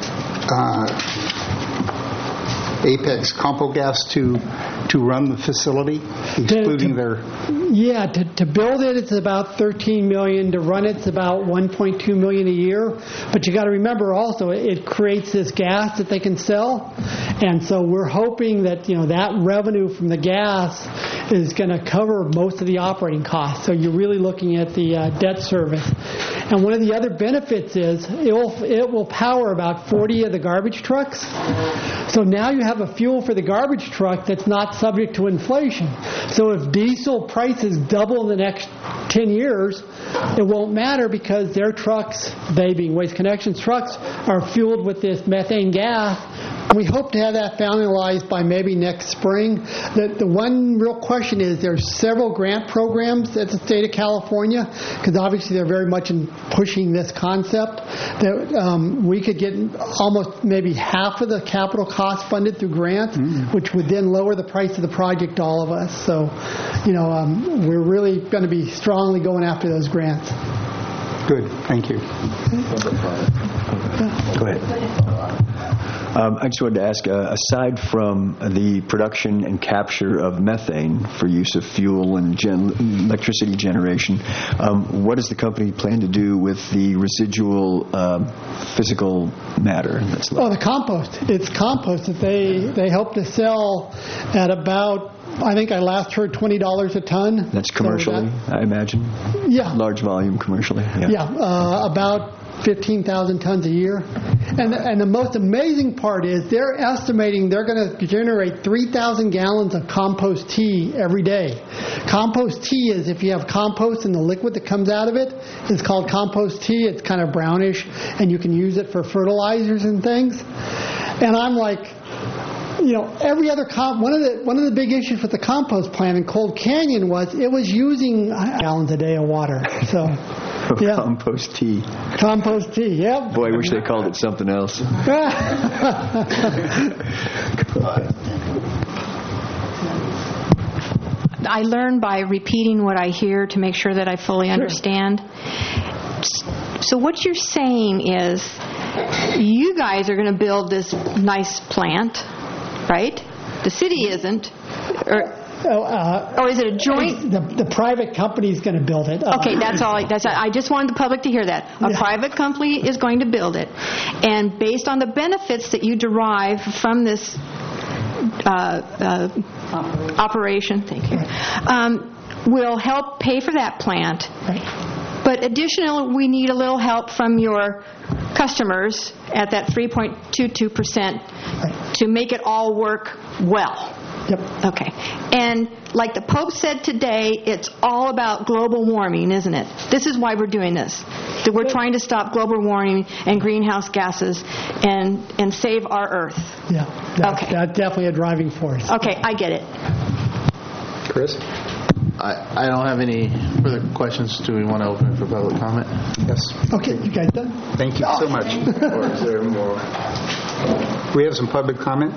Apex CompoGas to run the facility, excluding their... Yeah, to build it, it's about $13 million. To run it, it's about $1.2 million a year. But you got to remember also, it creates this gas that they can sell, and so we're hoping that that revenue from the gas is going to cover most of the operating costs. So you're really looking at the debt service. And one of the other benefits is it will power about 40 of the garbage trucks. So now you have a fuel for the garbage truck that's not subject to inflation. So if diesel prices double in the next 10 years, it won't matter because their trucks, they being Waste Connections trucks, are fueled with this methane gas. We hope to have that finalized by maybe next spring. The one real question is there's several grant programs at the state of California because obviously they're very much in pushing this concept that we could get almost maybe half of the capital cost funded through grants, which would then lower the price of the project to all of us. So, we're really going to be strongly going after those grants. Good. Thank you. Go ahead. I just wanted to ask, aside from the production and capture of methane for use of fuel and electricity generation, what does the company plan to do with the residual physical matter that's left? Oh, the compost. It's compost that they hope to sell at about, I think I last heard $20 a ton. That's commercially, I imagine? Yeah. Large volume commercially? Yeah, about 15,000 tons a year. And the most amazing part is they're estimating they're going to generate 3,000 gallons of compost tea every day. Compost tea is if you have compost and the liquid that comes out of it is called compost tea. It's kind of brownish, and you can use it for fertilizers and things. And I'm like, every other one of the big issues with the compost plant in Cold Canyon was it was using gallons a day of water. So, yeah. Compost tea. Compost tea. Yep. Boy, I wish they called it something else. I learn by repeating what I hear to make sure that I fully understand. So what you're saying is you guys are going to build this nice plant, right? The city isn't. Or is it a joint? The private company is going to build it. Okay, that's all. I just wanted the public to hear that. A private company is going to build it. And based on the benefits that you derive from this operation, thank you, will help pay for that plant. Right. But additionally, we need a little help from your customers at that 3.22% to make it all work well. Yep. Okay. And like the Pope said today, it's all about global warming, isn't it? This is why we're doing this. That we're trying to stop global warming and greenhouse gases and save our Earth. Yeah. That's definitely a driving force. Okay, I get it. Chris? I don't have any further questions. Do we want to open it for public comment? Yes. Okay, you guys done? Thank you so much. Or is there more? We have some public comment.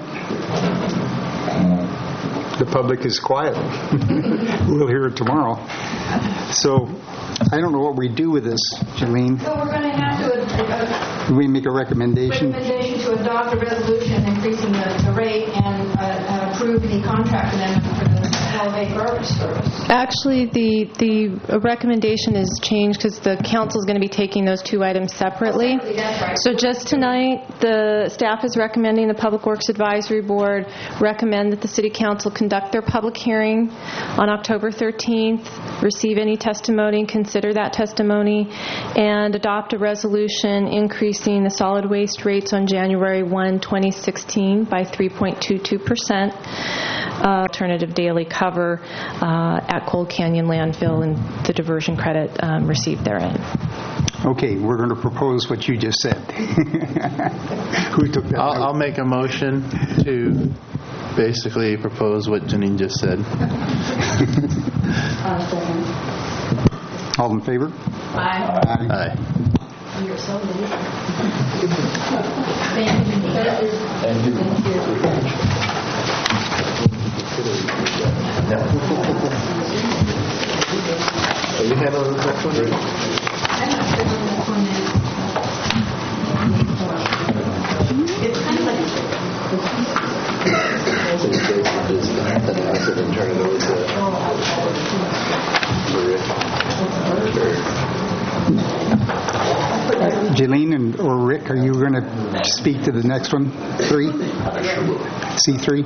The public is quiet. We'll hear it tomorrow. So I don't know what we do with this, Jalene. So we're going to have to Do we make a recommendation? to adopt a resolution increasing the rate and approve the contract amendment for the Elevate Garbage Service. Actually, the recommendation is changed because the council is going to be taking those two items separately. That's right. So just tonight, the staff is recommending the Public Works Advisory Board recommend that the City Council conduct their public hearing on October 13th, receive any testimony, consider that testimony, and adopt a resolution increasing the solid waste rates on January 1, 2016 by 3.22%, alternative daily cover at Cold Canyon Landfill and the diversion credit received therein. Okay, we're going to propose what you just said. Who took that? I'll make a motion to basically propose what Janine just said. All in favor? Aye. Aye. You're so late. Thank you. Are you handling the next one? It's kind of like Jalene or Rick, are you going to speak to the next one? 3? C3?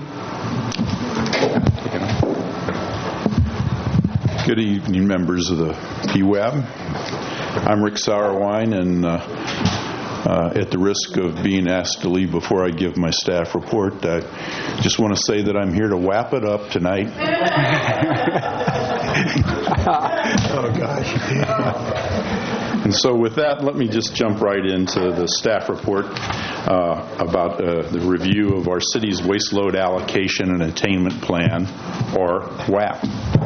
Good evening, members of the PWAB. I'm Rick Sauerwein, and at the risk of being asked to leave before I give my staff report, I just want to say that I'm here to wrap it up tonight. Oh, gosh. And so with that, let me just jump right into the staff report about the review of our city's waste load allocation and attainment plan, or WAP.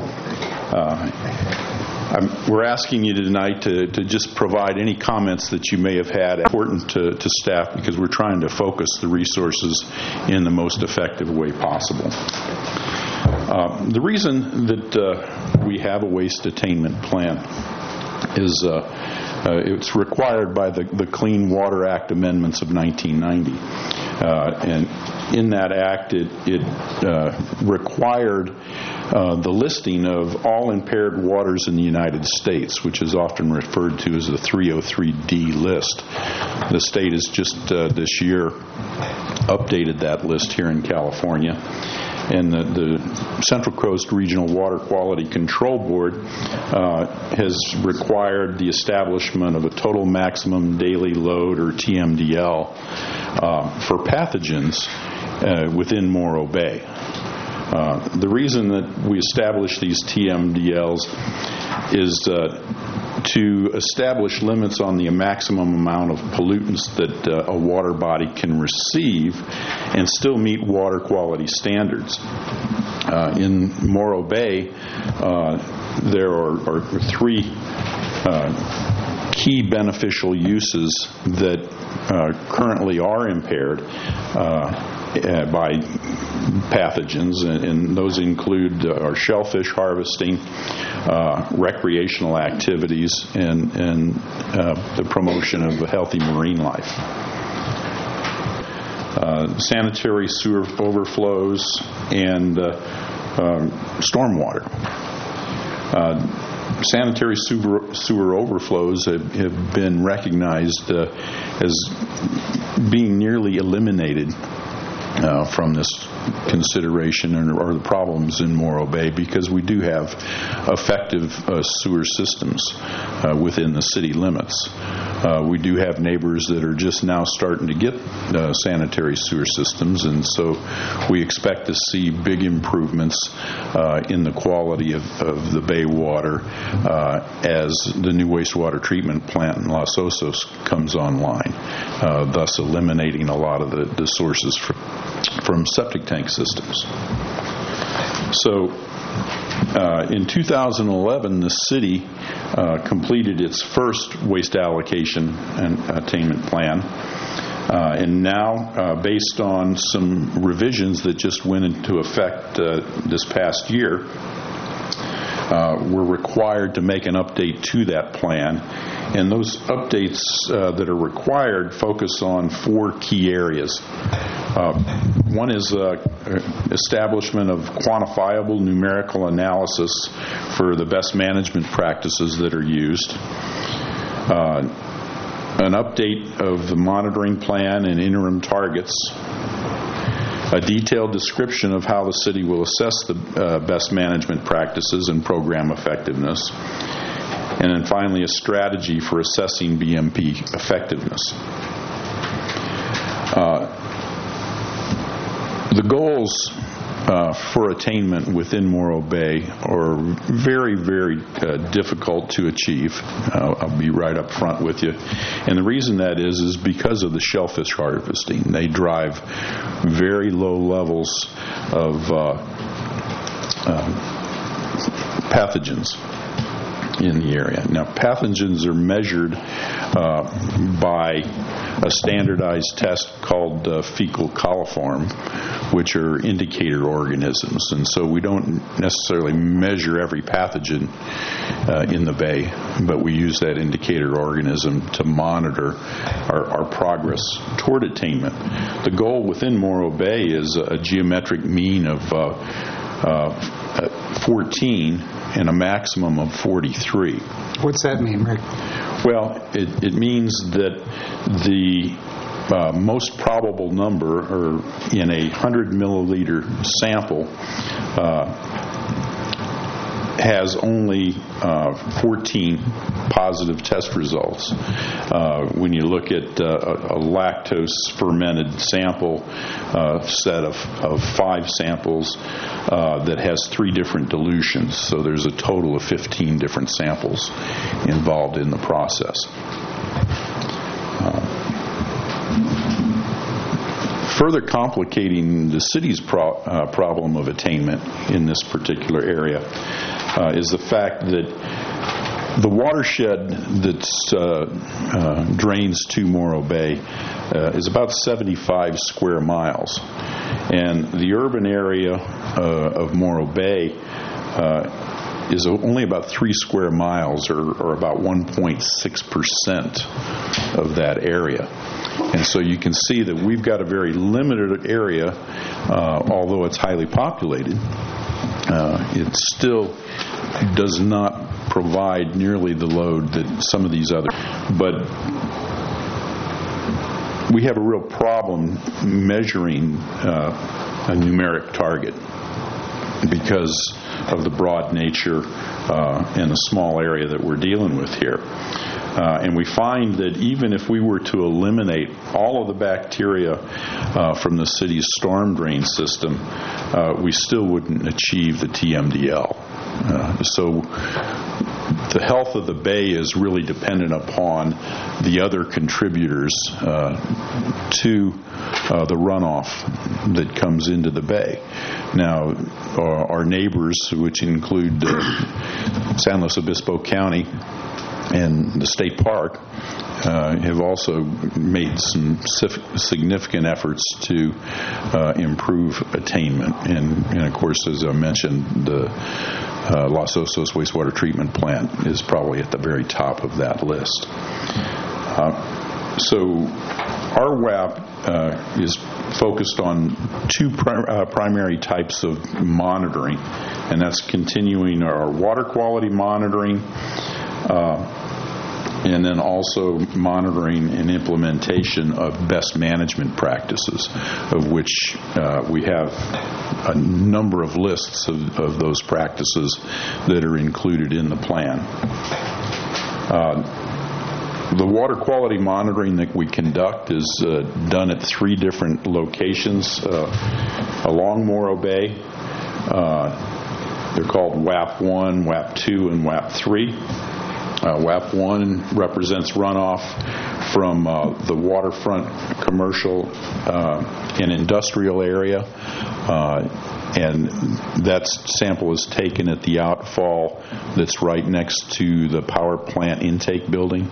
We're asking you tonight to just provide any comments that you may have had important to staff, because we're trying to focus the resources in the most effective way possible. The reason that we have a waste attainment plan is it's required by the Clean Water Act amendments of 1990. And in that act, it required the listing of all impaired waters in the United States, which is often referred to as the 303D list. The state has just this year updated that list here in California. And the Central Coast Regional Water Quality Control Board has required the establishment of a total maximum daily load, or TMDL, for pathogens within Morro Bay. The reason that we establish these TMDLs is to establish limits on the maximum amount of pollutants that a water body can receive and still meet water quality standards. In Morro Bay, there are 3 key beneficial uses that currently are impaired by pathogens, and those include our shellfish harvesting, recreational activities, and the promotion of a healthy marine life. Sanitary sewer overflows and stormwater. Sanitary sewer overflows have been recognized as being nearly eliminated from this consideration or the problems in Morro Bay, because we do have effective sewer systems within the city limits. We do have neighbors that are just now starting to get sanitary sewer systems, and so we expect to see big improvements in the quality of the bay water as the new wastewater treatment plant in Los Osos comes online, thus eliminating a lot of the sources from septic tank systems. So In 2011, the city completed its first waste allocation and attainment plan. And now, based on some revisions that just went into effect this past year, we're required to make an update to that plan. And those updates that are required focus on 4 key areas. One is establishment of quantifiable numerical analysis for the best management practices that are used. An update of the monitoring plan and interim targets. A detailed description of how the city will assess the best management practices and program effectiveness. And then finally, a strategy for assessing BMP effectiveness. The goals for attainment within Morro Bay are very, very difficult to achieve. I'll be right up front with you. And the reason that is because of the shellfish harvesting. They drive very low levels of pathogens in the area. Now, pathogens are measured by a standardized test called fecal coliform, which are indicator organisms. And so we don't necessarily measure every pathogen in the bay, but we use that indicator organism to monitor our progress toward attainment. The goal within Morro Bay is a geometric mean of 14 and a maximum of 43. What's that mean, Rick? Well, it means that the most probable number, or in a 100 milliliter sample, has only 14 positive test results. When you look at a lactose fermented sample set of 5 samples that has 3 different dilutions, so there's a total of 15 different samples involved in the process. Further complicating the city's problem of attainment in this particular area is the fact that the watershed that drains to Morro Bay is about 75 square miles. And the urban area of Morro Bay is only about 3 square miles, or about 1.6% of that area. And so you can see that we've got a very limited area, although it's highly populated. It still does not provide nearly the load that some of these other. But we have a real problem measuring a numeric target because of the broad nature and the small area that we're dealing with here. And we find that even if we were to eliminate all of the bacteria from the city's storm drain system, we still wouldn't achieve the TMDL. So the health of the bay is really dependent upon the other contributors to the runoff that comes into the bay. Now, our neighbors, which include San Luis Obispo County and the state park, have also made some significant efforts to improve attainment. And of course, as I mentioned, the Los Osos wastewater treatment plant is probably at the very top of that list. So our WAP is focused on 2 primary types of monitoring, and that's continuing our water quality monitoring, and then also monitoring and implementation of best management practices, of which we have a number of lists of those practices that are included in the plan. The water quality monitoring that we conduct is done at 3 different locations along Morro Bay. They're called WAP 1, WAP 2, and WAP 3. WAP 1 represents runoff from the waterfront commercial and industrial area, and that sample is taken at the outfall that's right next to the power plant intake building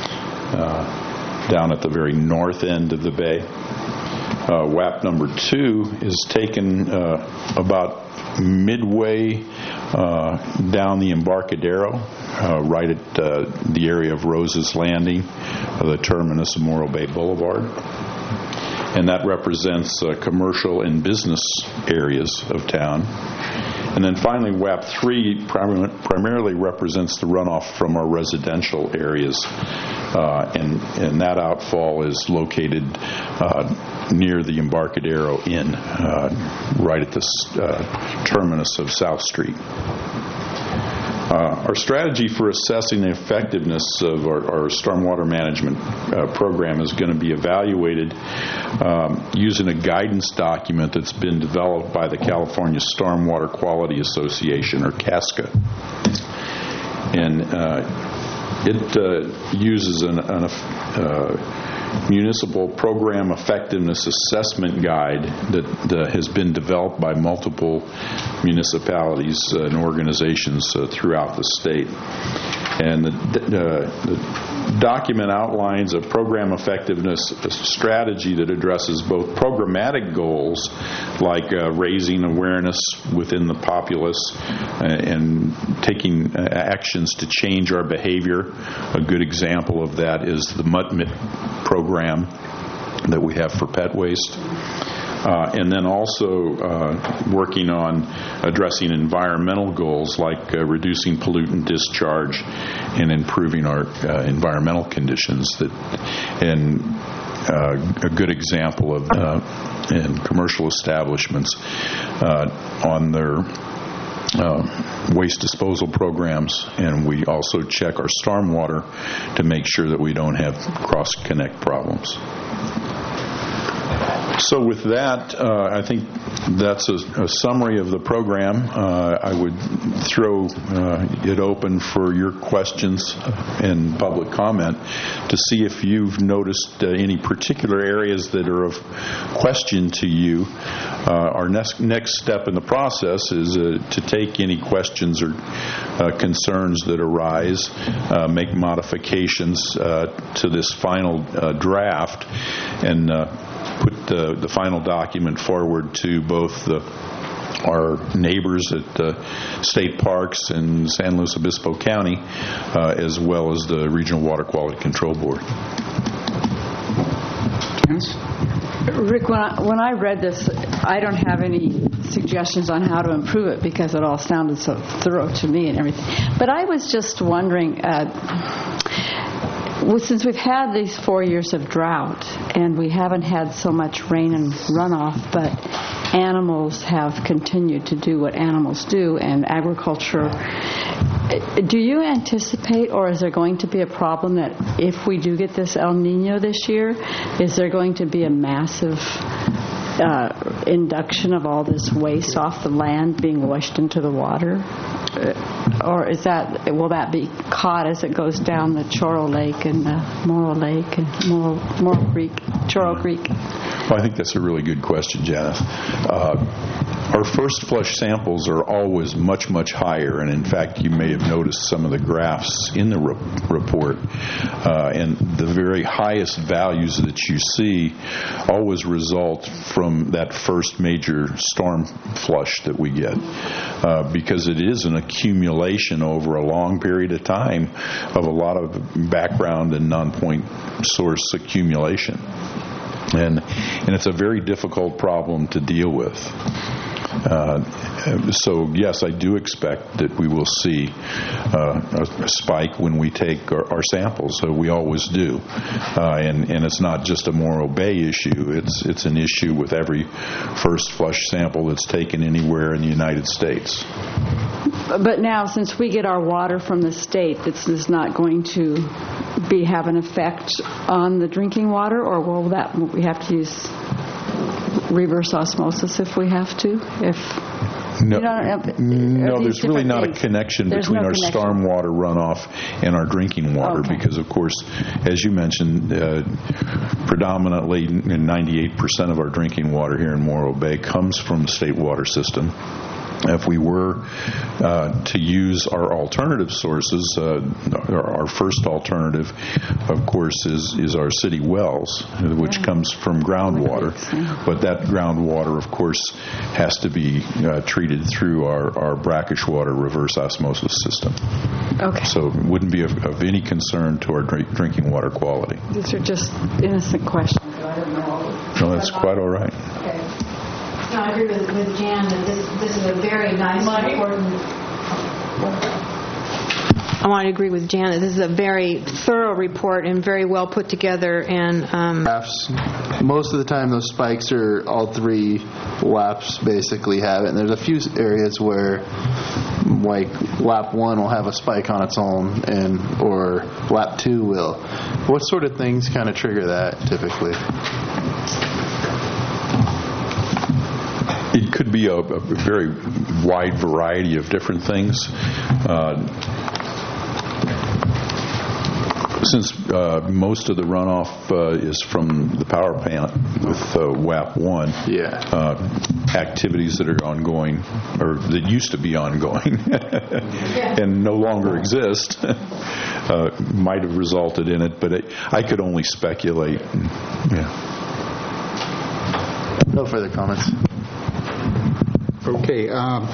down at the very north end of the bay. WAP number 2 is taken about midway down the Embarcadero, right at the area of Rose's Landing, the terminus of Morro Bay Boulevard. And that represents commercial and business areas of town. And then finally, WAP 3 primarily represents the runoff from our residential areas. And that outfall is located near the Embarcadero Inn, right at the terminus of South Street. Our strategy for assessing the effectiveness of our stormwater management program is going to be evaluated using a guidance document that's been developed by the California Stormwater Quality Association, or CASCA. And it uses a municipal program effectiveness assessment guide that has been developed by multiple municipalities and organizations throughout the state. And the document outlines a program effectiveness strategy that addresses both programmatic goals like raising awareness within the populace and taking actions to change our behavior. A good example of that is the Mutt Mitt program that we have for pet waste. And then also working on addressing environmental goals like reducing pollutant discharge and improving our environmental conditions. And a good example of in commercial establishments on their waste disposal programs, and we also check our stormwater to make sure that we don't have cross-connect problems. So with that, I think that's a summary of the program. I would throw it open for your questions and public comment to see if you've noticed any particular areas that are of question to you. Our next step in the process is to take any questions or concerns that arise, make modifications to this final draft, and put the final document forward to both our neighbors at State Parks in San Luis Obispo County, as well as the Regional Water Quality Control Board. Rick, when I read this, I don't have any suggestions on how to improve it because it all sounded so thorough to me and everything. But I was just wondering, since we've had these 4 years of drought and we haven't had so much rain and runoff, but animals have continued to do what animals do, and agriculture, do you anticipate, or is there going to be a problem that if we do get this El Nino this year, is there going to be a massive induction of all this waste off the land being washed into the water? Or will that be caught as it goes down the Chorro Lake and Morro Lake and Morro Creek, Chorro Creek? Well, I think that's a really good question, Janice. Our first flush samples are always much, much higher, and in fact, you may have noticed some of the graphs in the report, and the very highest values that you see always result from that first major storm flush that we get, because it is an accumulation over a long period of time of a lot of background and non-point source accumulation. And it's a very difficult problem to deal with. So yes, I do expect that we will see a spike when we take our samples. So we always do, and it's not just a Morro Bay issue. It's an issue with every first flush sample that's taken anywhere in the United States. But now, since we get our water from the state, this is not going to have an effect on the drinking water, or will we have to use reverse osmosis if we have to? No, You don't- No, are these there's really different not things? a connection There's between no our connection. stormwater runoff and our drinking water Okay. because, of course, as you mentioned, predominantly 98% of our drinking water here in Morro Bay comes from the state water system. If we were to use our alternative sources, our first alternative, of course, is our city wells, which comes from groundwater. But that groundwater, of course, has to be treated through our brackish water reverse osmosis system. Okay. So it wouldn't be of any concern to our drinking water quality. These are just innocent questions. I don't know. No, that's quite all right. Okay. No, I agree with Jan that this is a very nice, important. I want to agree with Jan that this is a very thorough report and very well put together. And most of the time, those spikes are all three laps basically have it. And there's a few areas where, like lap 1 will have a spike on its own, or lap 2 will. What sort of things kind of trigger that typically? It could be a very wide variety of different things. Since most of the runoff is from the power plant with WAP 1, activities that are ongoing, or that used to be ongoing and no longer exist, might have resulted in it, but I could only speculate. No further comments. Okay.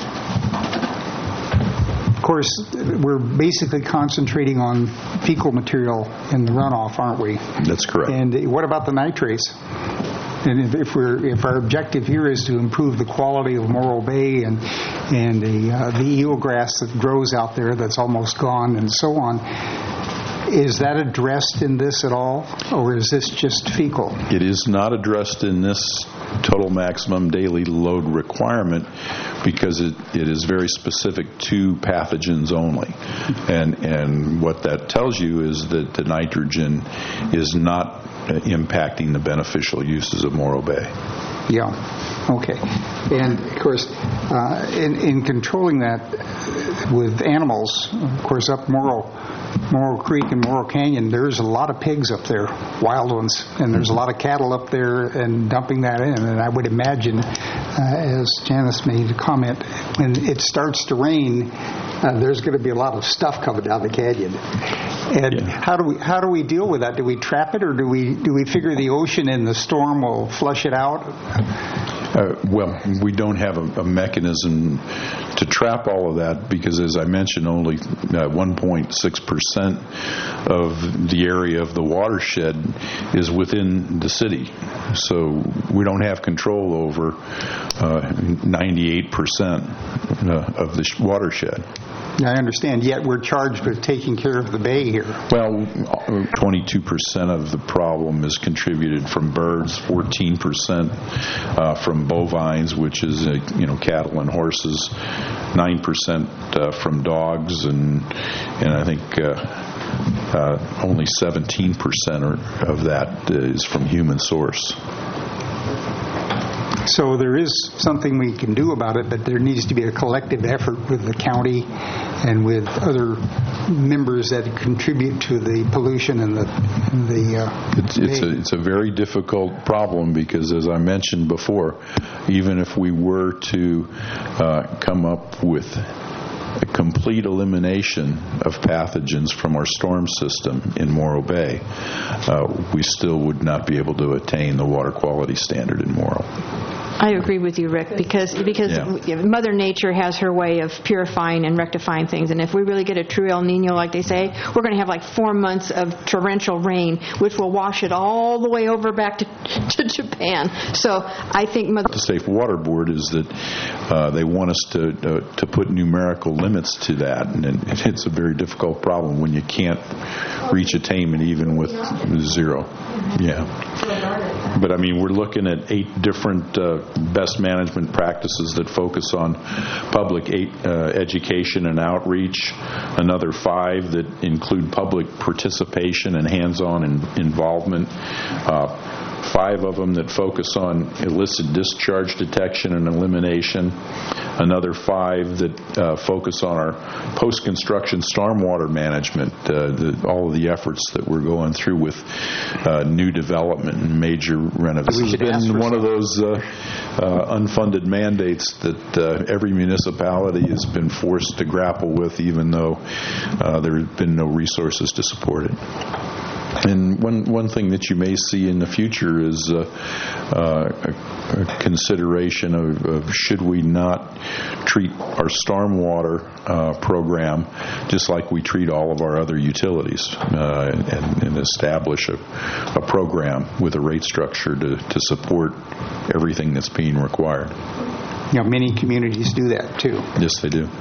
Of course, we're basically concentrating on fecal material in the runoff, aren't we? That's correct. And what about the nitrates? And if our objective here is to improve the quality of Morro Bay and the eelgrass that grows out there that's almost gone and so on, is that addressed in this at all, or is this just fecal? It is not addressed in this total maximum daily load requirement because it is very specific to pathogens only. And what that tells you is that the nitrogen is not impacting the beneficial uses of Morro Bay. Yeah. Okay. And, of course, in controlling that with animals, of course, up Morro Creek and Morro Canyon, there's a lot of pigs up there, wild ones, and there's a lot of cattle up there and dumping that in. And I would imagine, as Janice made a comment, when it starts to rain, there's going to be a lot of stuff coming down the canyon. And how do we deal with that? Do we trap it, or do we figure the ocean and the storm will flush it out? Well, we don't have a mechanism to trap all of that because, as I mentioned, only 1.6% of the area of the watershed is within the city. So we don't have control over 98% of the watershed. I understand, yet we're charged with taking care of the bay here. Well, 22% of the problem is contributed from birds, 14% from bovines, which is cattle and horses, 9% from dogs, and I think only 17% of that is from human source. So there is something we can do about it, but there needs to be a collective effort with the county and with other members that contribute to the pollution and the It's a very difficult problem because, as I mentioned before, even if we were to come up with a complete elimination of pathogens from our storm system in Morro Bay, we still would not be able to attain the water quality standard in Morro. I agree with you, Rick, because Mother Nature has her way of purifying and rectifying things, and if we really get a true El Nino, like they say, we're going to have like 4 months of torrential rain, which will wash it all the way over back to Japan. So I think The Safe Water Board is that they want us to put numerical limits to that, and it's a very difficult problem when you can't reach attainment even with 0. Yeah. But I mean, we're looking at 8 different best management practices that focus on public education and outreach, another 5 that include public participation and hands-on involvement, 5 of them that focus on illicit discharge detection and elimination, another 5 that focus on our post-construction stormwater management, all of the efforts that we're going through with new development and major renovations. It's been one of those unfunded mandates that every municipality has been forced to grapple with, even though there have been no resources to support it. And one thing that you may see in the future is a consideration of should we not treat our stormwater program just like we treat all of our other utilities, and establish a program with a rate structure to support everything that's being required. Many communities do that too. Yes, they do.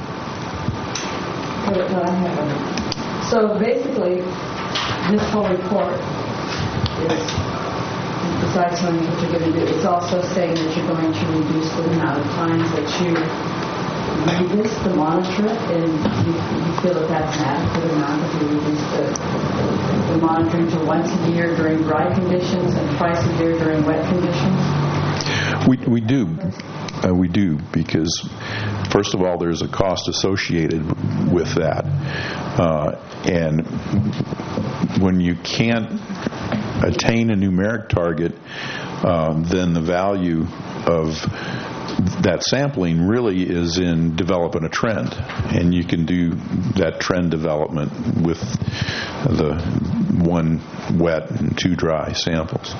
So basically, this whole report is, besides telling you what you're going to do, it's also saying that you're going to reduce the amount of times that you read this to monitor it, and you feel that that's an adequate amount if you reduce the monitoring to once a year during dry conditions and twice a year during wet conditions? We do. We do, because first of all, there's a cost associated with that. And when you can't attain a numeric target, then the value of that sampling really is in developing a trend. And you can do that trend development with the 1 wet and 2 dry samples.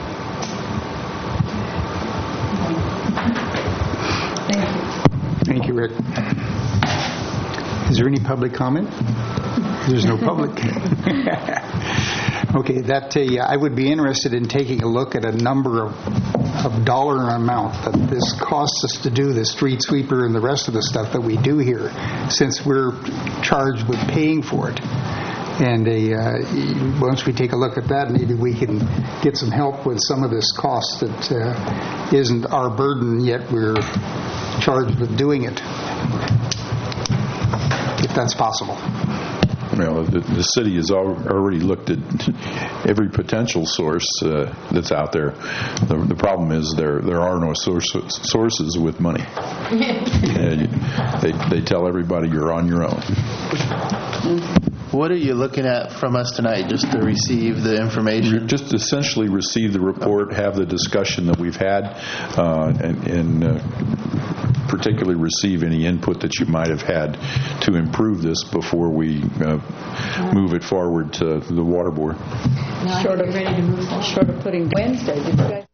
Thank you, Rick. Is there any public comment? There's no public. Okay, I would be interested in taking a look at a number of dollar amount that this costs us to do, the street sweeper and the rest of the stuff that we do here, since we're charged with paying for it. And once we take a look at that, maybe we can get some help with some of this cost that isn't our burden, yet we're charged with doing it, if that's possible. Well, the city has already looked at every potential source that's out there. The problem is there are no sources with money. They tell everybody you're on your own. What are you looking at from us tonight, just to receive the information? Just essentially receive the report, have the discussion that we've had, and particularly receive any input that you might have had to improve this before we move it forward to the water board. Short of putting Wednesday, did you guys